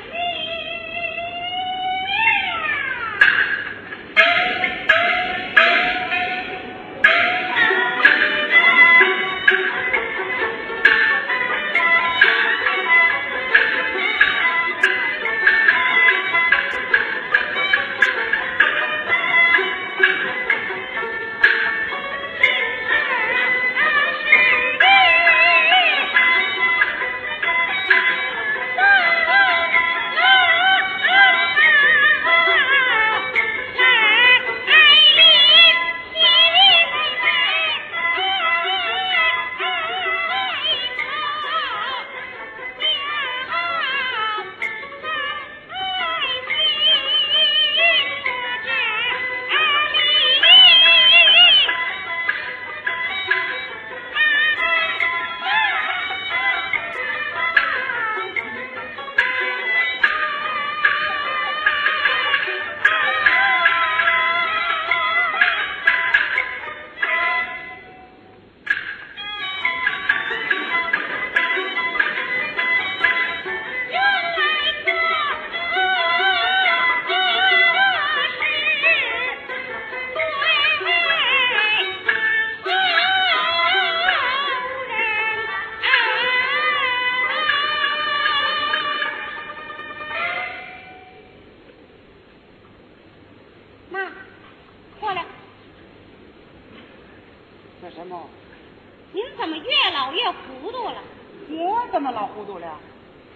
什么？ 您怎么越老越糊涂了？ 我怎么老糊涂了？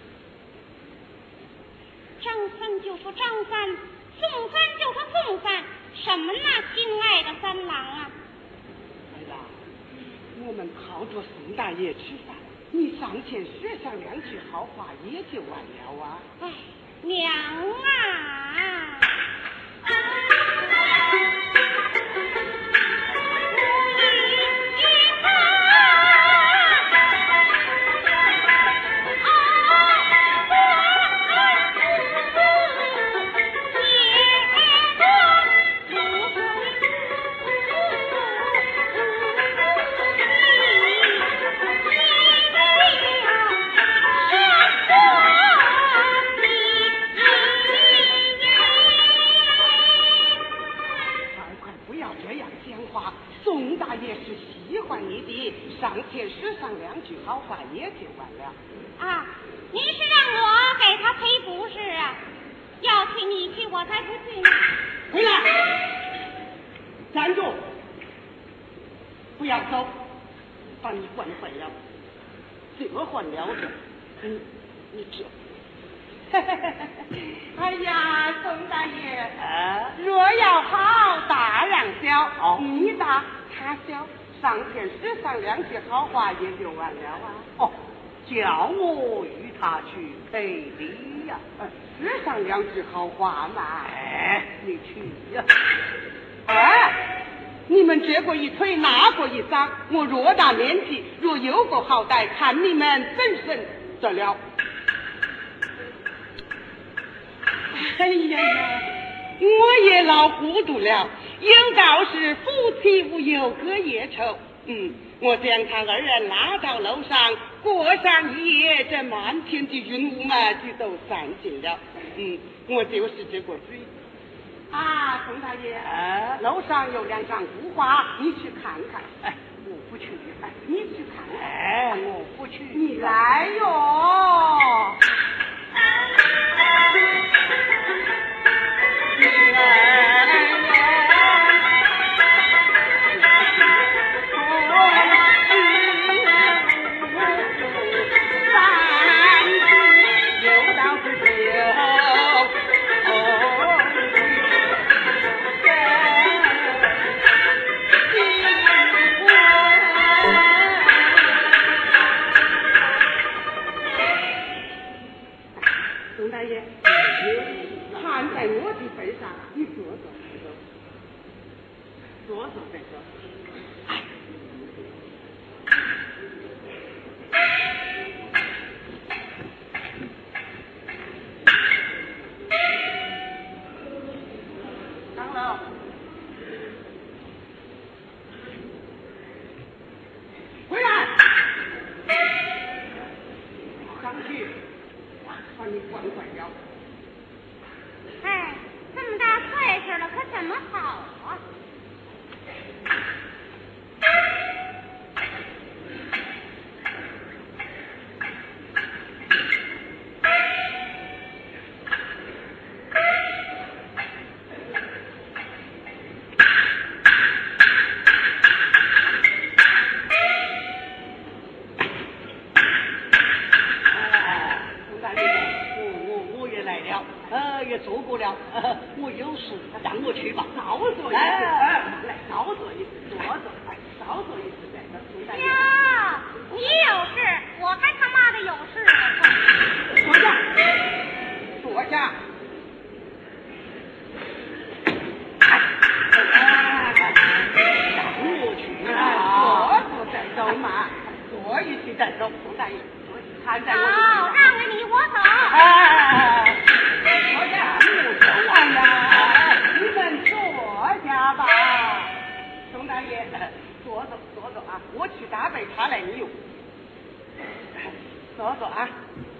张三就说张三，宋三就说宋三，什么那亲爱的三郎啊？ 哎呀，我们靠着宋大爷吃饭，你上前说上两句好话也就完了啊！ 哎，娘啊！ 上前说上两句好话也就完了啊！您是让我给他赔不是啊？要去你去，我才不去呢！ 回来，站住！不要走，把你惯坏了，这换了的，你你这。哎呀，宋大爷， 啊， 若要好，大让小，哦、你大他小。上前说上两句好话也就完了啊！ 哦，叫我与他去赔礼呀、 啊！说上两句好话嘛！ 哎，你去呀！ 哎，你们这个一推，那个一搡，我偌大年纪，若有个好歹，看你们怎审得了？哎呀呀，我也老糊涂了。有道是夫妻无忧隔夜仇，嗯，我将他二人拉到楼上过上一夜，这漫天的云雾嘛就都散尽了。嗯，我就是这个嘴。啊，宋大爷， 啊， 楼上有两张古画，你去看看。 哎，我不去。 哎，你去看看。 哎，我不去。 你来哟。宋大爷，看在我的份上，你坐坐坐，坐坐再说。张老，回来，上去。把你惯坏了！ 哎，这么大岁数了，可怎么好啊？ 做过了，呃、我有事，让我去吧。 稍坐一次，哎，来稍坐一次，坐坐，哎，稍坐一次再说。 呀，你有事，我还他妈的有事呢。 坐下，坐下。 让我去啊！坐坐再走嘛，坐一起再走。宋大爷，坐看在我好，让给你我走。 哎。坐下，哎呀，你们坐下吧。宋大爷，坐坐坐坐啊，我去打杯茶来你用。坐坐啊，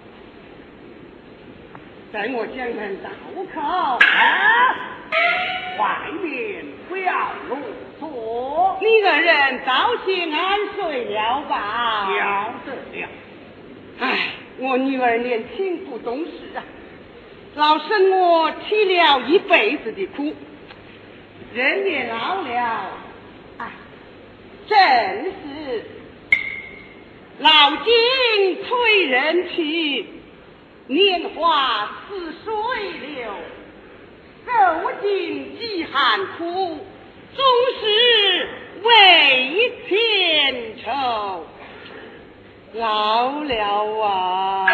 在我讲人道口啊，外面不要啰嗦。 你二人早些安睡了吧？ 了得了。 唉，我女儿年轻不懂事啊。老生我吃了一辈子的苦，人也老了，哎， 正是老金催人去，年华似水流，受尽饥寒苦，终是为千愁。老了啊！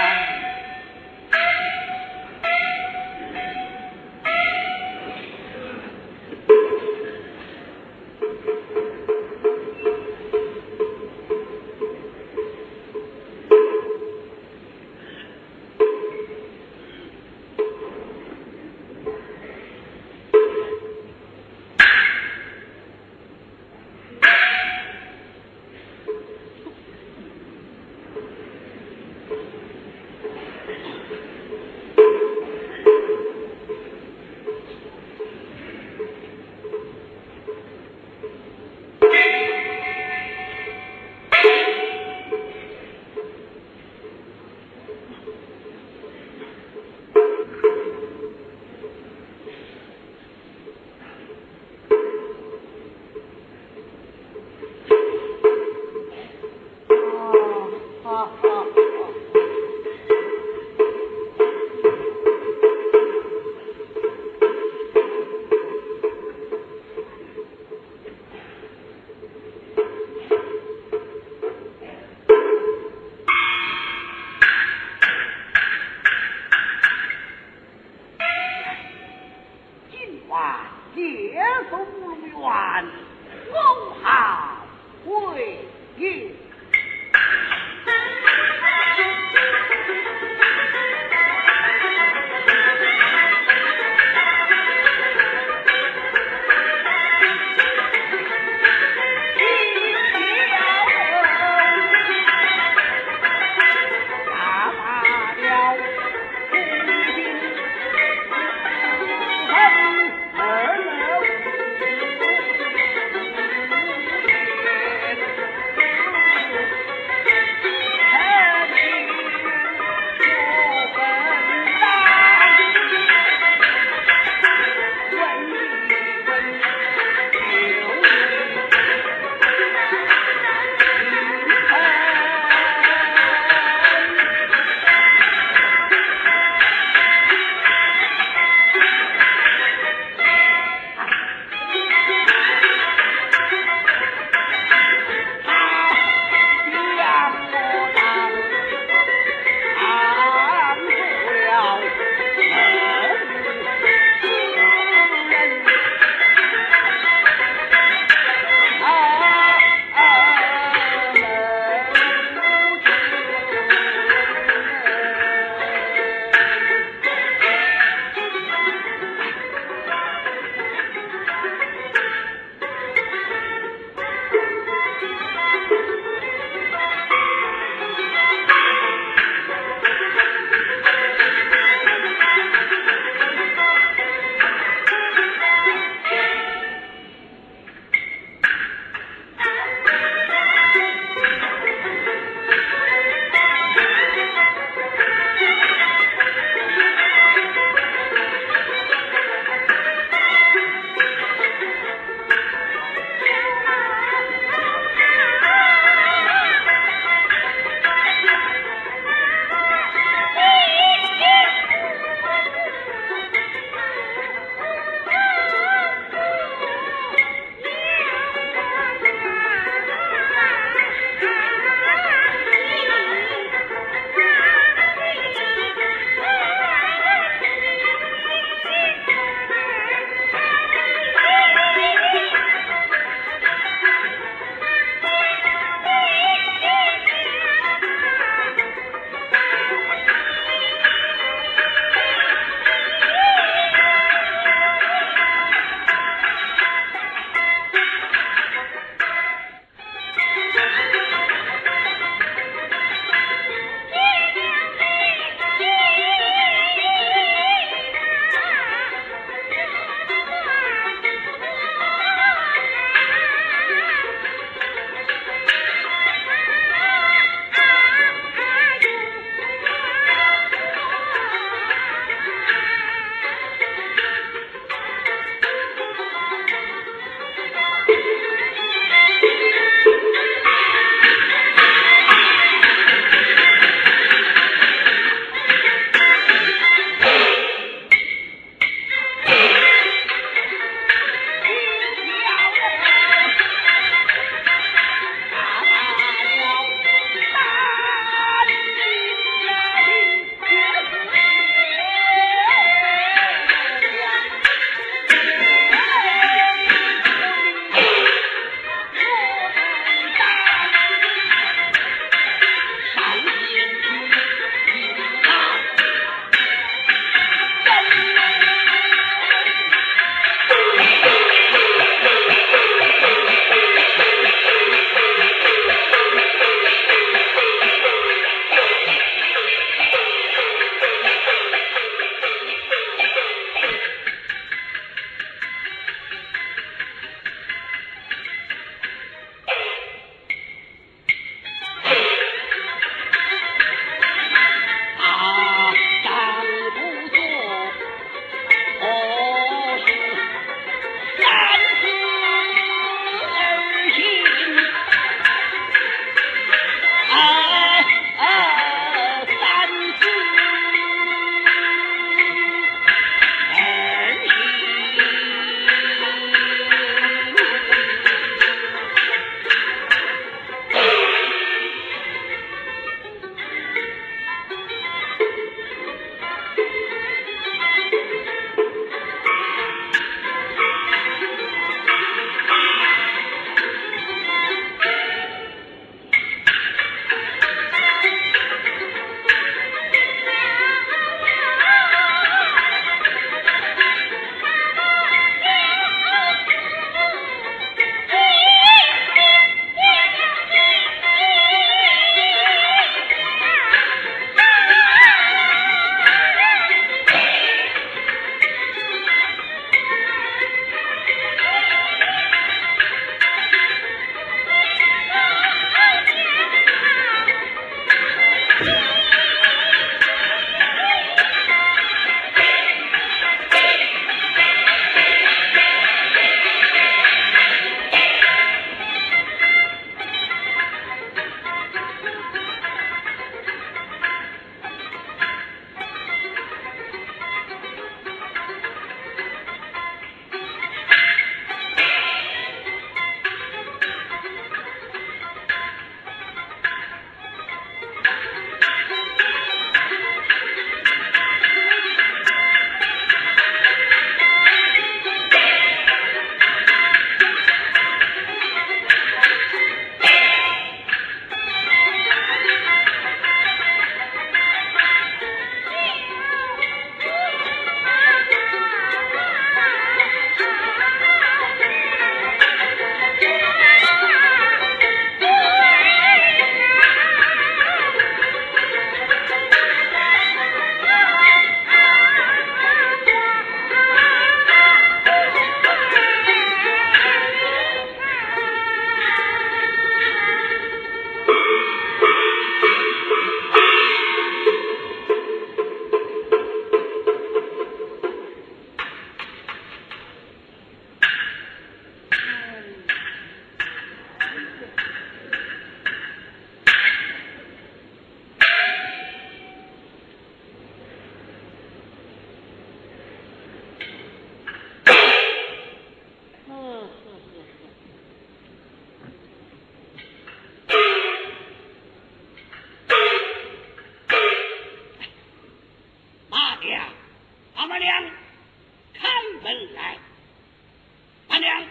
开门来。伴娘，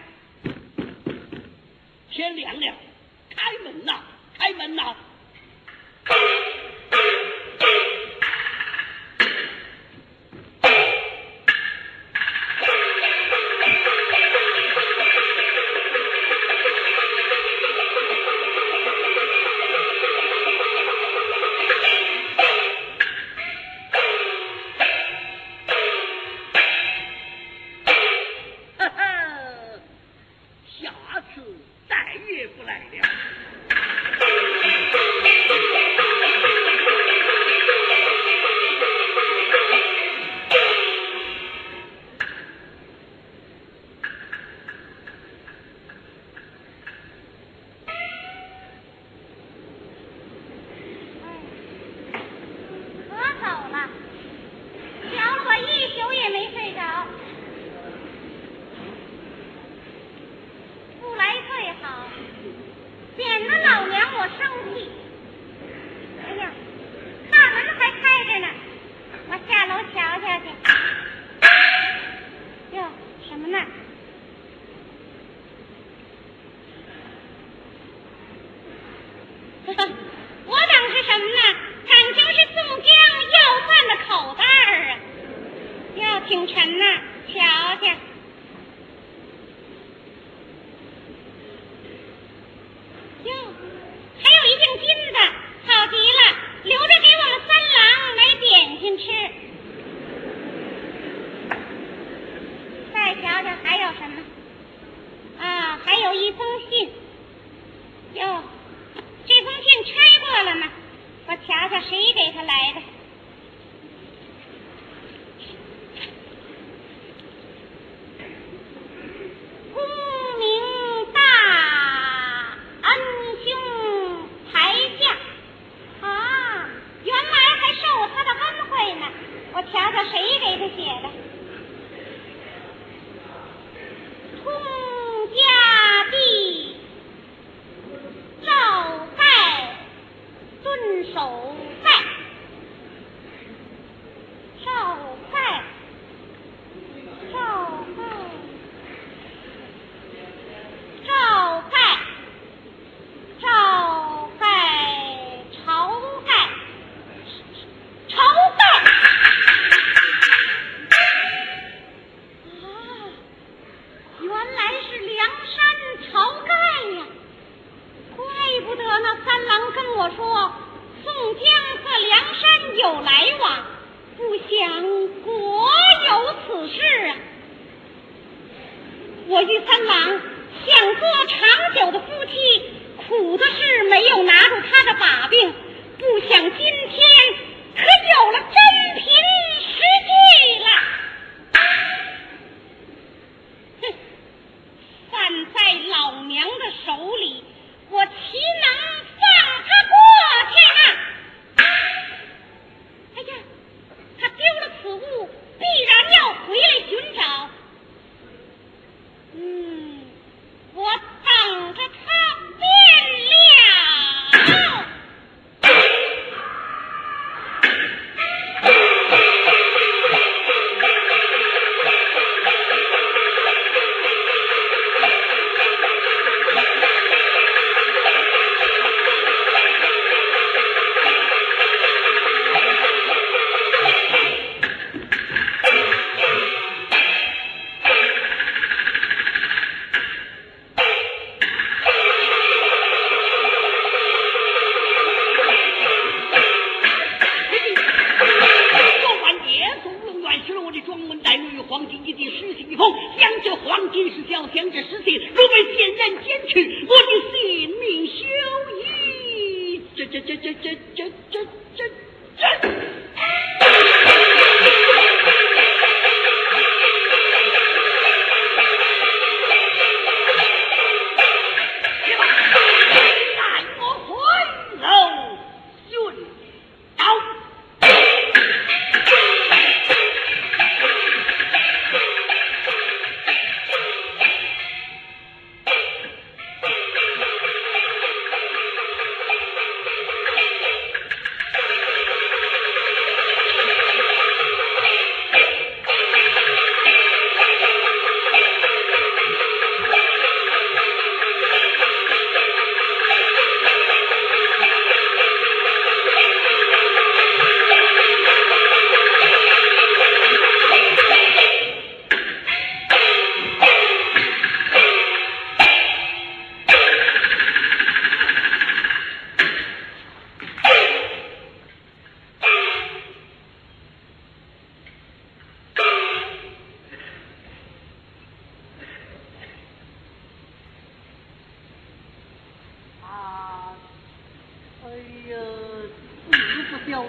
天亮了，开门呐，开门呐！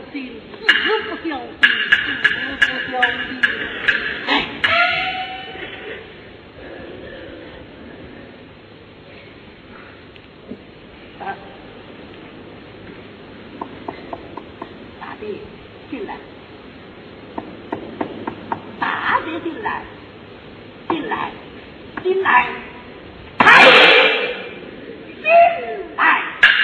心，死不小心，死不小心。哎，啊，大爹进来，大爹进来，进来，进来，开，进来。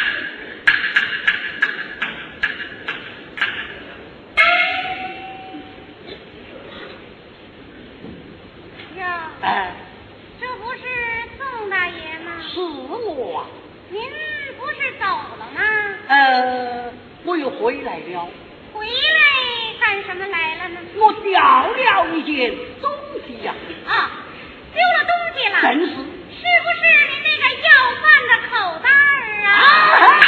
哎， 这不是宋大爷吗？ 是我啊。 您不是走了吗？ 呃，我又回来了。 回来干什么来了呢？ 我掉了一件东西呀、 啊。啊，丢了东西了。 真是。 是不是您那个要饭的口袋儿啊？ 啊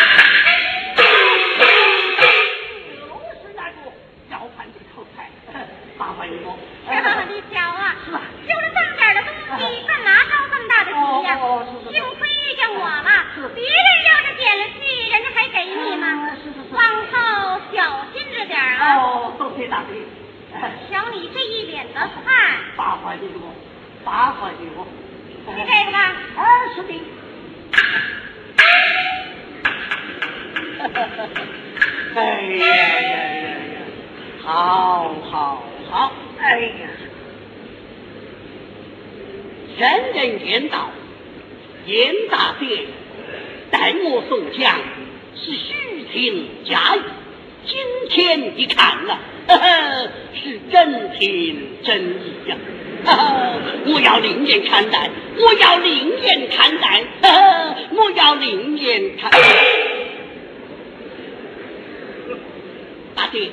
就是那个要饭的口袋，麻烦你我。 你瞧啊，丢了这么点的东西，干嘛着这么大的急呀？ 哦哦是是幸亏遇见我了，别人要是捡了去，人家还给你吗？ 是是是， 往后小心着点啊！ 哦，多谢大爹。 瞧你这一脸的汗， 八块的我，八块的我。 是这个吧？ 啊，是的。哎呀呀呀呀！好好好，哎呀！人人言道，严大爹待我宋江是虚情假意，今天一看呐、啊，呵呵是真情真意呀、啊！啊，我要另眼看待，我要另眼看待，呵呵我要另眼看待。大爹，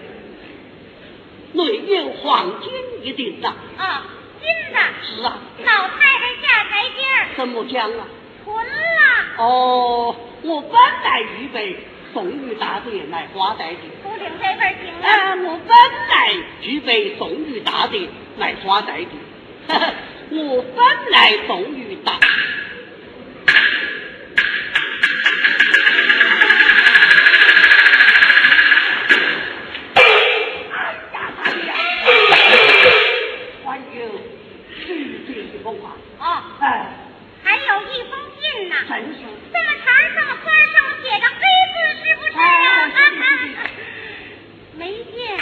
内有黄金一锭呐！ 啊，金的。 是啊。 老太太下台阶儿。 怎么讲啊？ 存了。 哦，我本来预备送与大爹来花带的。 不领这份儿行了。 啊，我本来预备送与大爹来花带的。呵呵，我本来送与大。真是这么长这么宽，上面写着黑字，是不是啊？啊啊没见。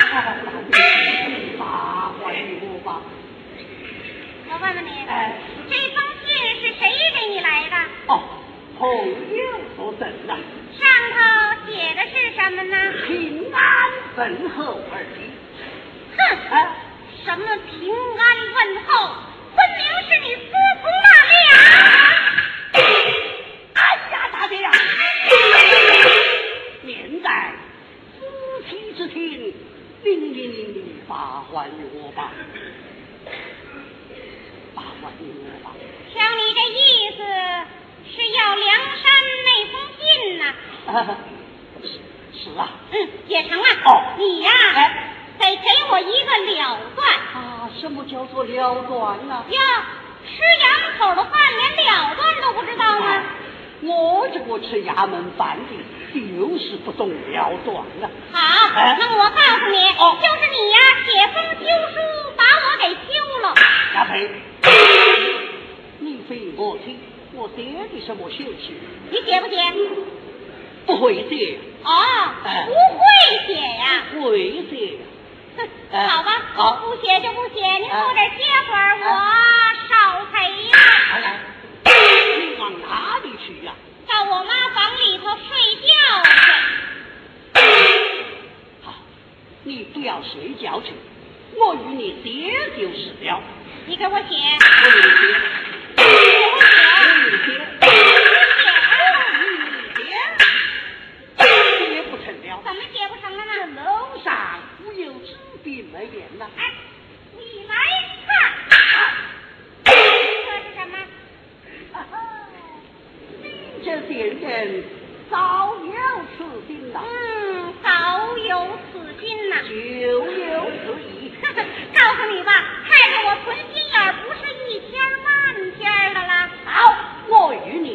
大坏我吧！ 我问问你， 哎， 这封信是谁给你来的？ 哦，朋友所赠的。 上头写的是什么呢？ 平安问候而已。 哼， 啊， 什么平安问候？分明是你私通那俩。 哎呀，大爹呀！念在夫妻之情，灵灵灵灵，发还于我吧，发还于我吧。 瞧你这意思，是要梁山那封信呢、 啊？是是啊。 嗯，也成了。 哦， 你呀、啊， 哎， 得给我一个了断。 啊，什么叫做了断呢、啊？ 哟，吃洋口的饭连了断都不知道吗？ 我这个吃衙门饭的，就是不懂了断了。 好， 哎、 那我告诉你， 哦， 就是你呀，写封休书把我给休了。 亚培，你非我听，我写的什么休书？ 你写不写？ 不会写。 哦， 哎、 不会写呀？ 会写。 哼， 哎、 好吧， 好， 不写就不写，您哎、 坐这歇会儿，我少赔呀。 来来，你往哪里去呀、 啊？到我妈房里头睡觉去。 好，你不要睡觉去，我与你写就是了。 你给我写。 我与你写。 我与你写。 写。 写不成了。 怎么写不成了呢？ 这楼上无有纸笔而言呐。 哎，你来看。这是什么？ 这先生早有此心呐。 嗯，早有此心呐。 就有此意。 告诉你吧，看着我存心眼不是一天半天的了。 好，我与你。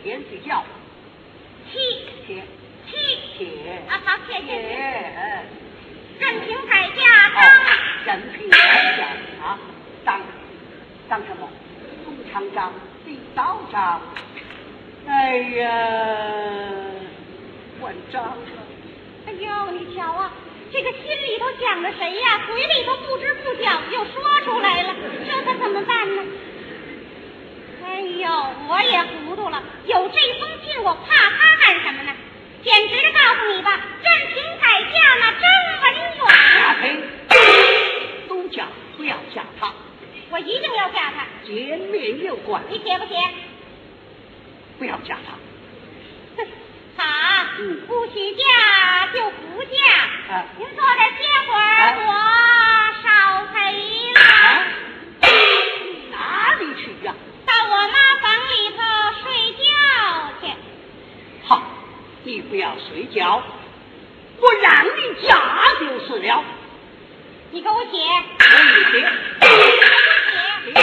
天睡觉。 七天七天啊，好，谢谢。 天， 任凭改嫁当。 任凭改嫁啊，当当什么？工厂长、领导长。哎呀，万章。 哎呦，你瞧啊，这个心里头想着谁呀，嘴里头不知不觉就说出来了，这可怎么办呢？哎呦，我也糊涂了，有这封信我怕他干什么呢？简直的告诉你吧，任凭改嫁那真文远。 阿飞，都讲不要嫁他， 我一定要嫁他。 见面有关， 你写不写？ 不要嫁他。 好， 嗯， 不许嫁就不嫁。 啊， 您坐这歇会儿， 啊、 我少赔了。 啊，哪里去呀、啊？ 到我妈房里头睡觉去。 好，你不要睡觉，我让你嫁就是了。 你给我写。 我一写。 写。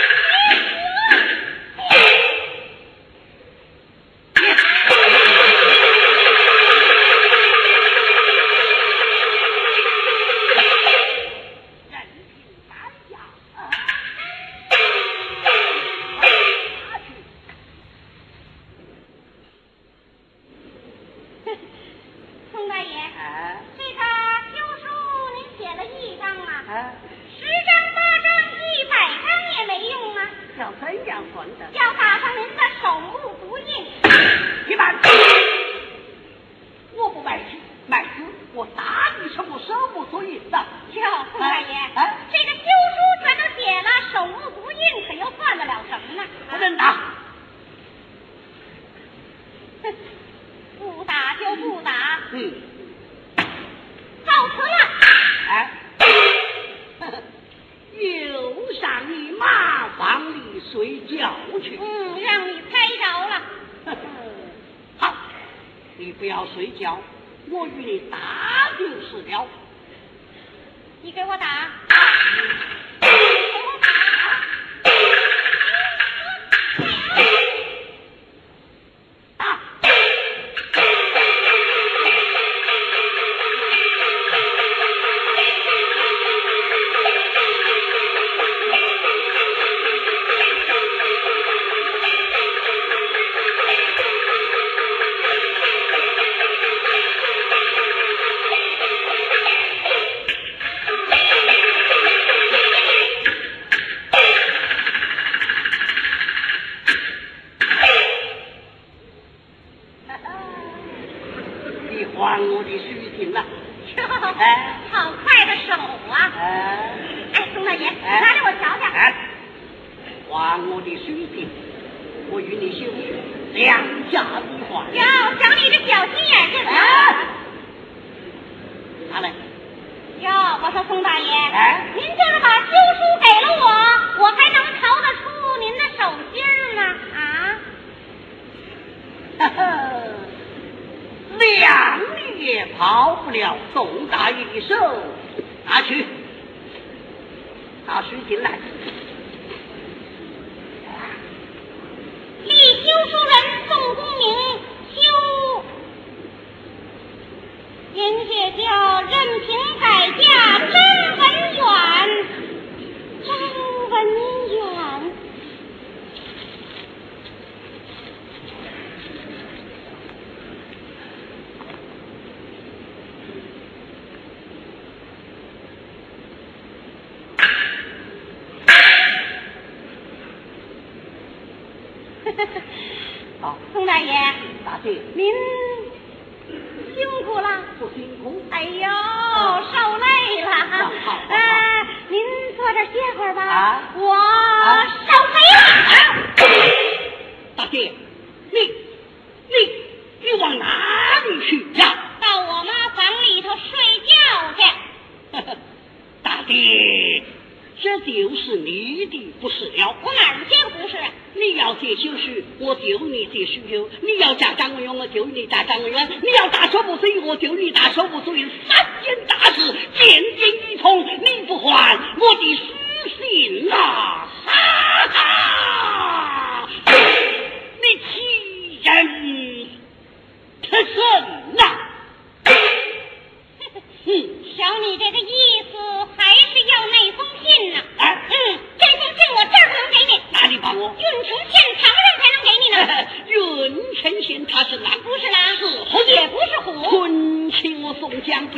宋大爷， 啊， 这个休书您写了一张啊， 啊， 十张、八张、一百张也没用啊， 要怎样算的？ 要打上您的手木足印。 你慢，我不卖纸，卖纸我打你什么手不足印的？ 哟，宋大爷， 啊， 这个休书全都写了，手木足印可又算得了什么呢？ 不能打。 哼，不打就不打， 嗯， 告辞了。 哎，又上你马房里睡觉去。 嗯，让你猜着了。 好，你不要睡觉，我与你打就是了。 你给我打。给我打。 打。还我的虚劲了！ 哎，好快的手啊！ 哎， 哎，宋大爷，拿来我瞧瞧。 哎，还我的虚劲，我与你休学，两家一换。 哟，瞧你这小心眼劲！ 哎，拿来。 哟，我说宋大爷， 哎， 您就是把休书给了我，我还能瞧得出您的手心吗？啊？ 呵呵。两里也跑不了宋大爷的手，拿去，拿水进来。 立休书人宋公明，休，人姐叫任凭改嫁真文远，真文远。 好， 宋大爷， 大姐， 您辛苦了。 不辛苦。 哎呦，受累了哈。 好， 呃，您坐这歇会儿吧。 啊， 我少赔了。 大姐，你你你往哪里去呀？ 到我妈房里头睡觉去。 大姐，这就是你的不是了。 我哪儿见不是啊？ 你要接休书，我就你接休书；你要嫁张文远，我就你嫁张文远；你要打手不遂，我就你打手不遂。三件大事，件件一通，你不还我的书信啊！哈哈！你气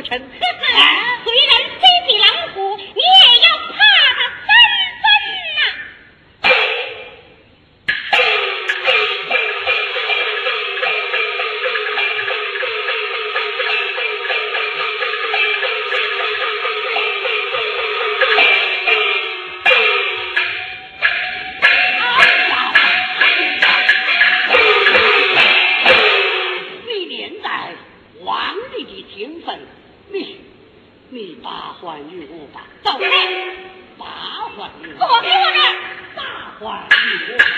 成。 虽然飞起狼虎，你也要怕他三分呐、 你连带皇帝的天分，你你把还于我吧，走开，把还于我， 我给我这儿把还于我。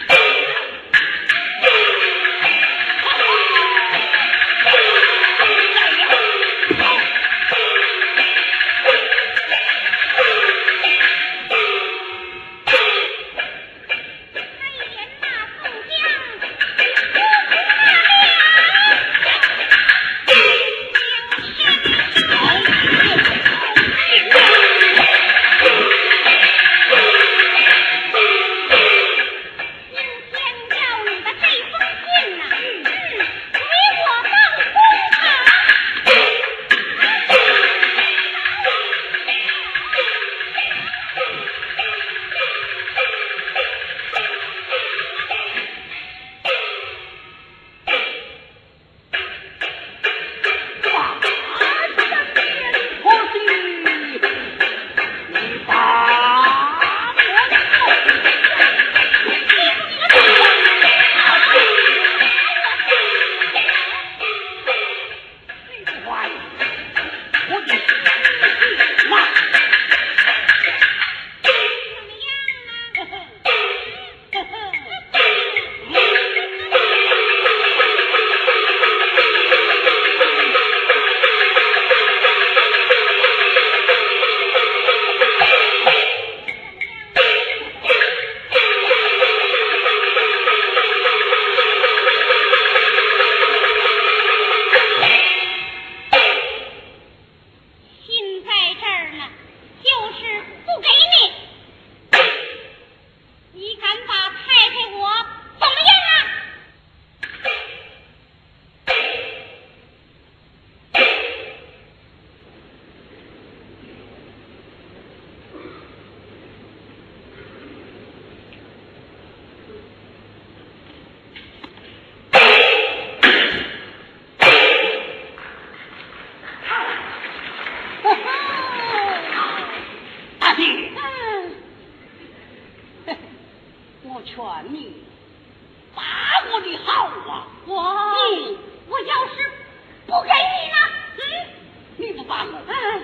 劝你把我的好啊！ 我你我要是不给你呢？嗯， 你不把我， 嗯，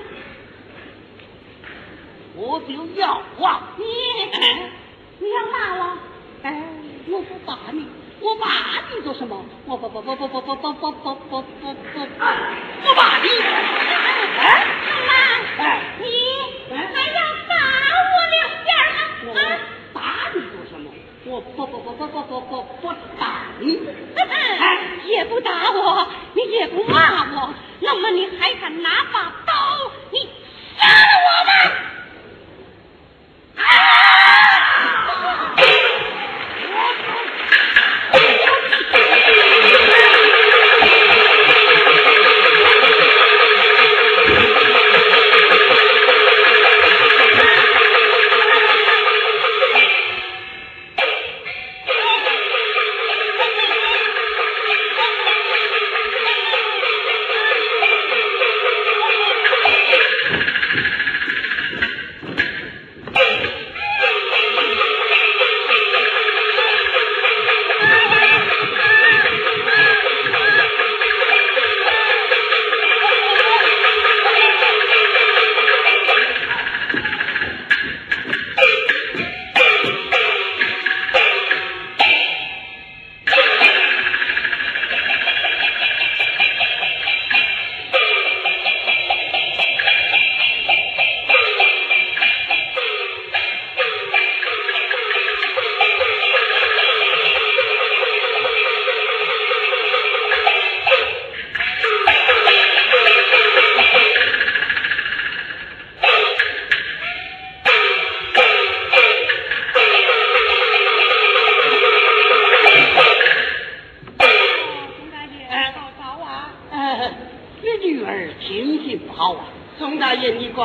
我就要啊！ 你嗯你要骂我？ 哎，我不把你，我把你做什么？我不不不不不不不不不不不不不不把你！哎， 妈， 哎， 你哎还要打我两下吗？ 我啊！ 打你做什么？我不不不不不不不不打你！ 哎，也不打我，你也不骂我，那么你还敢拿把刀，你杀了我吗？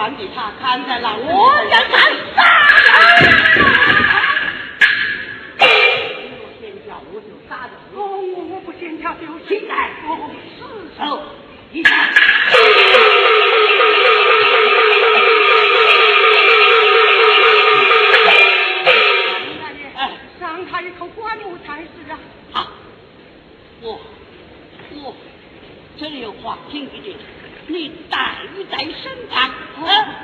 管给他看在了我的身上。我先跳我就杀人。哦，我不先跳就现在。哦，是手一下。赏他一口棺木才是啊！ 好，我我这里有话听一听，你带一带身旁。啊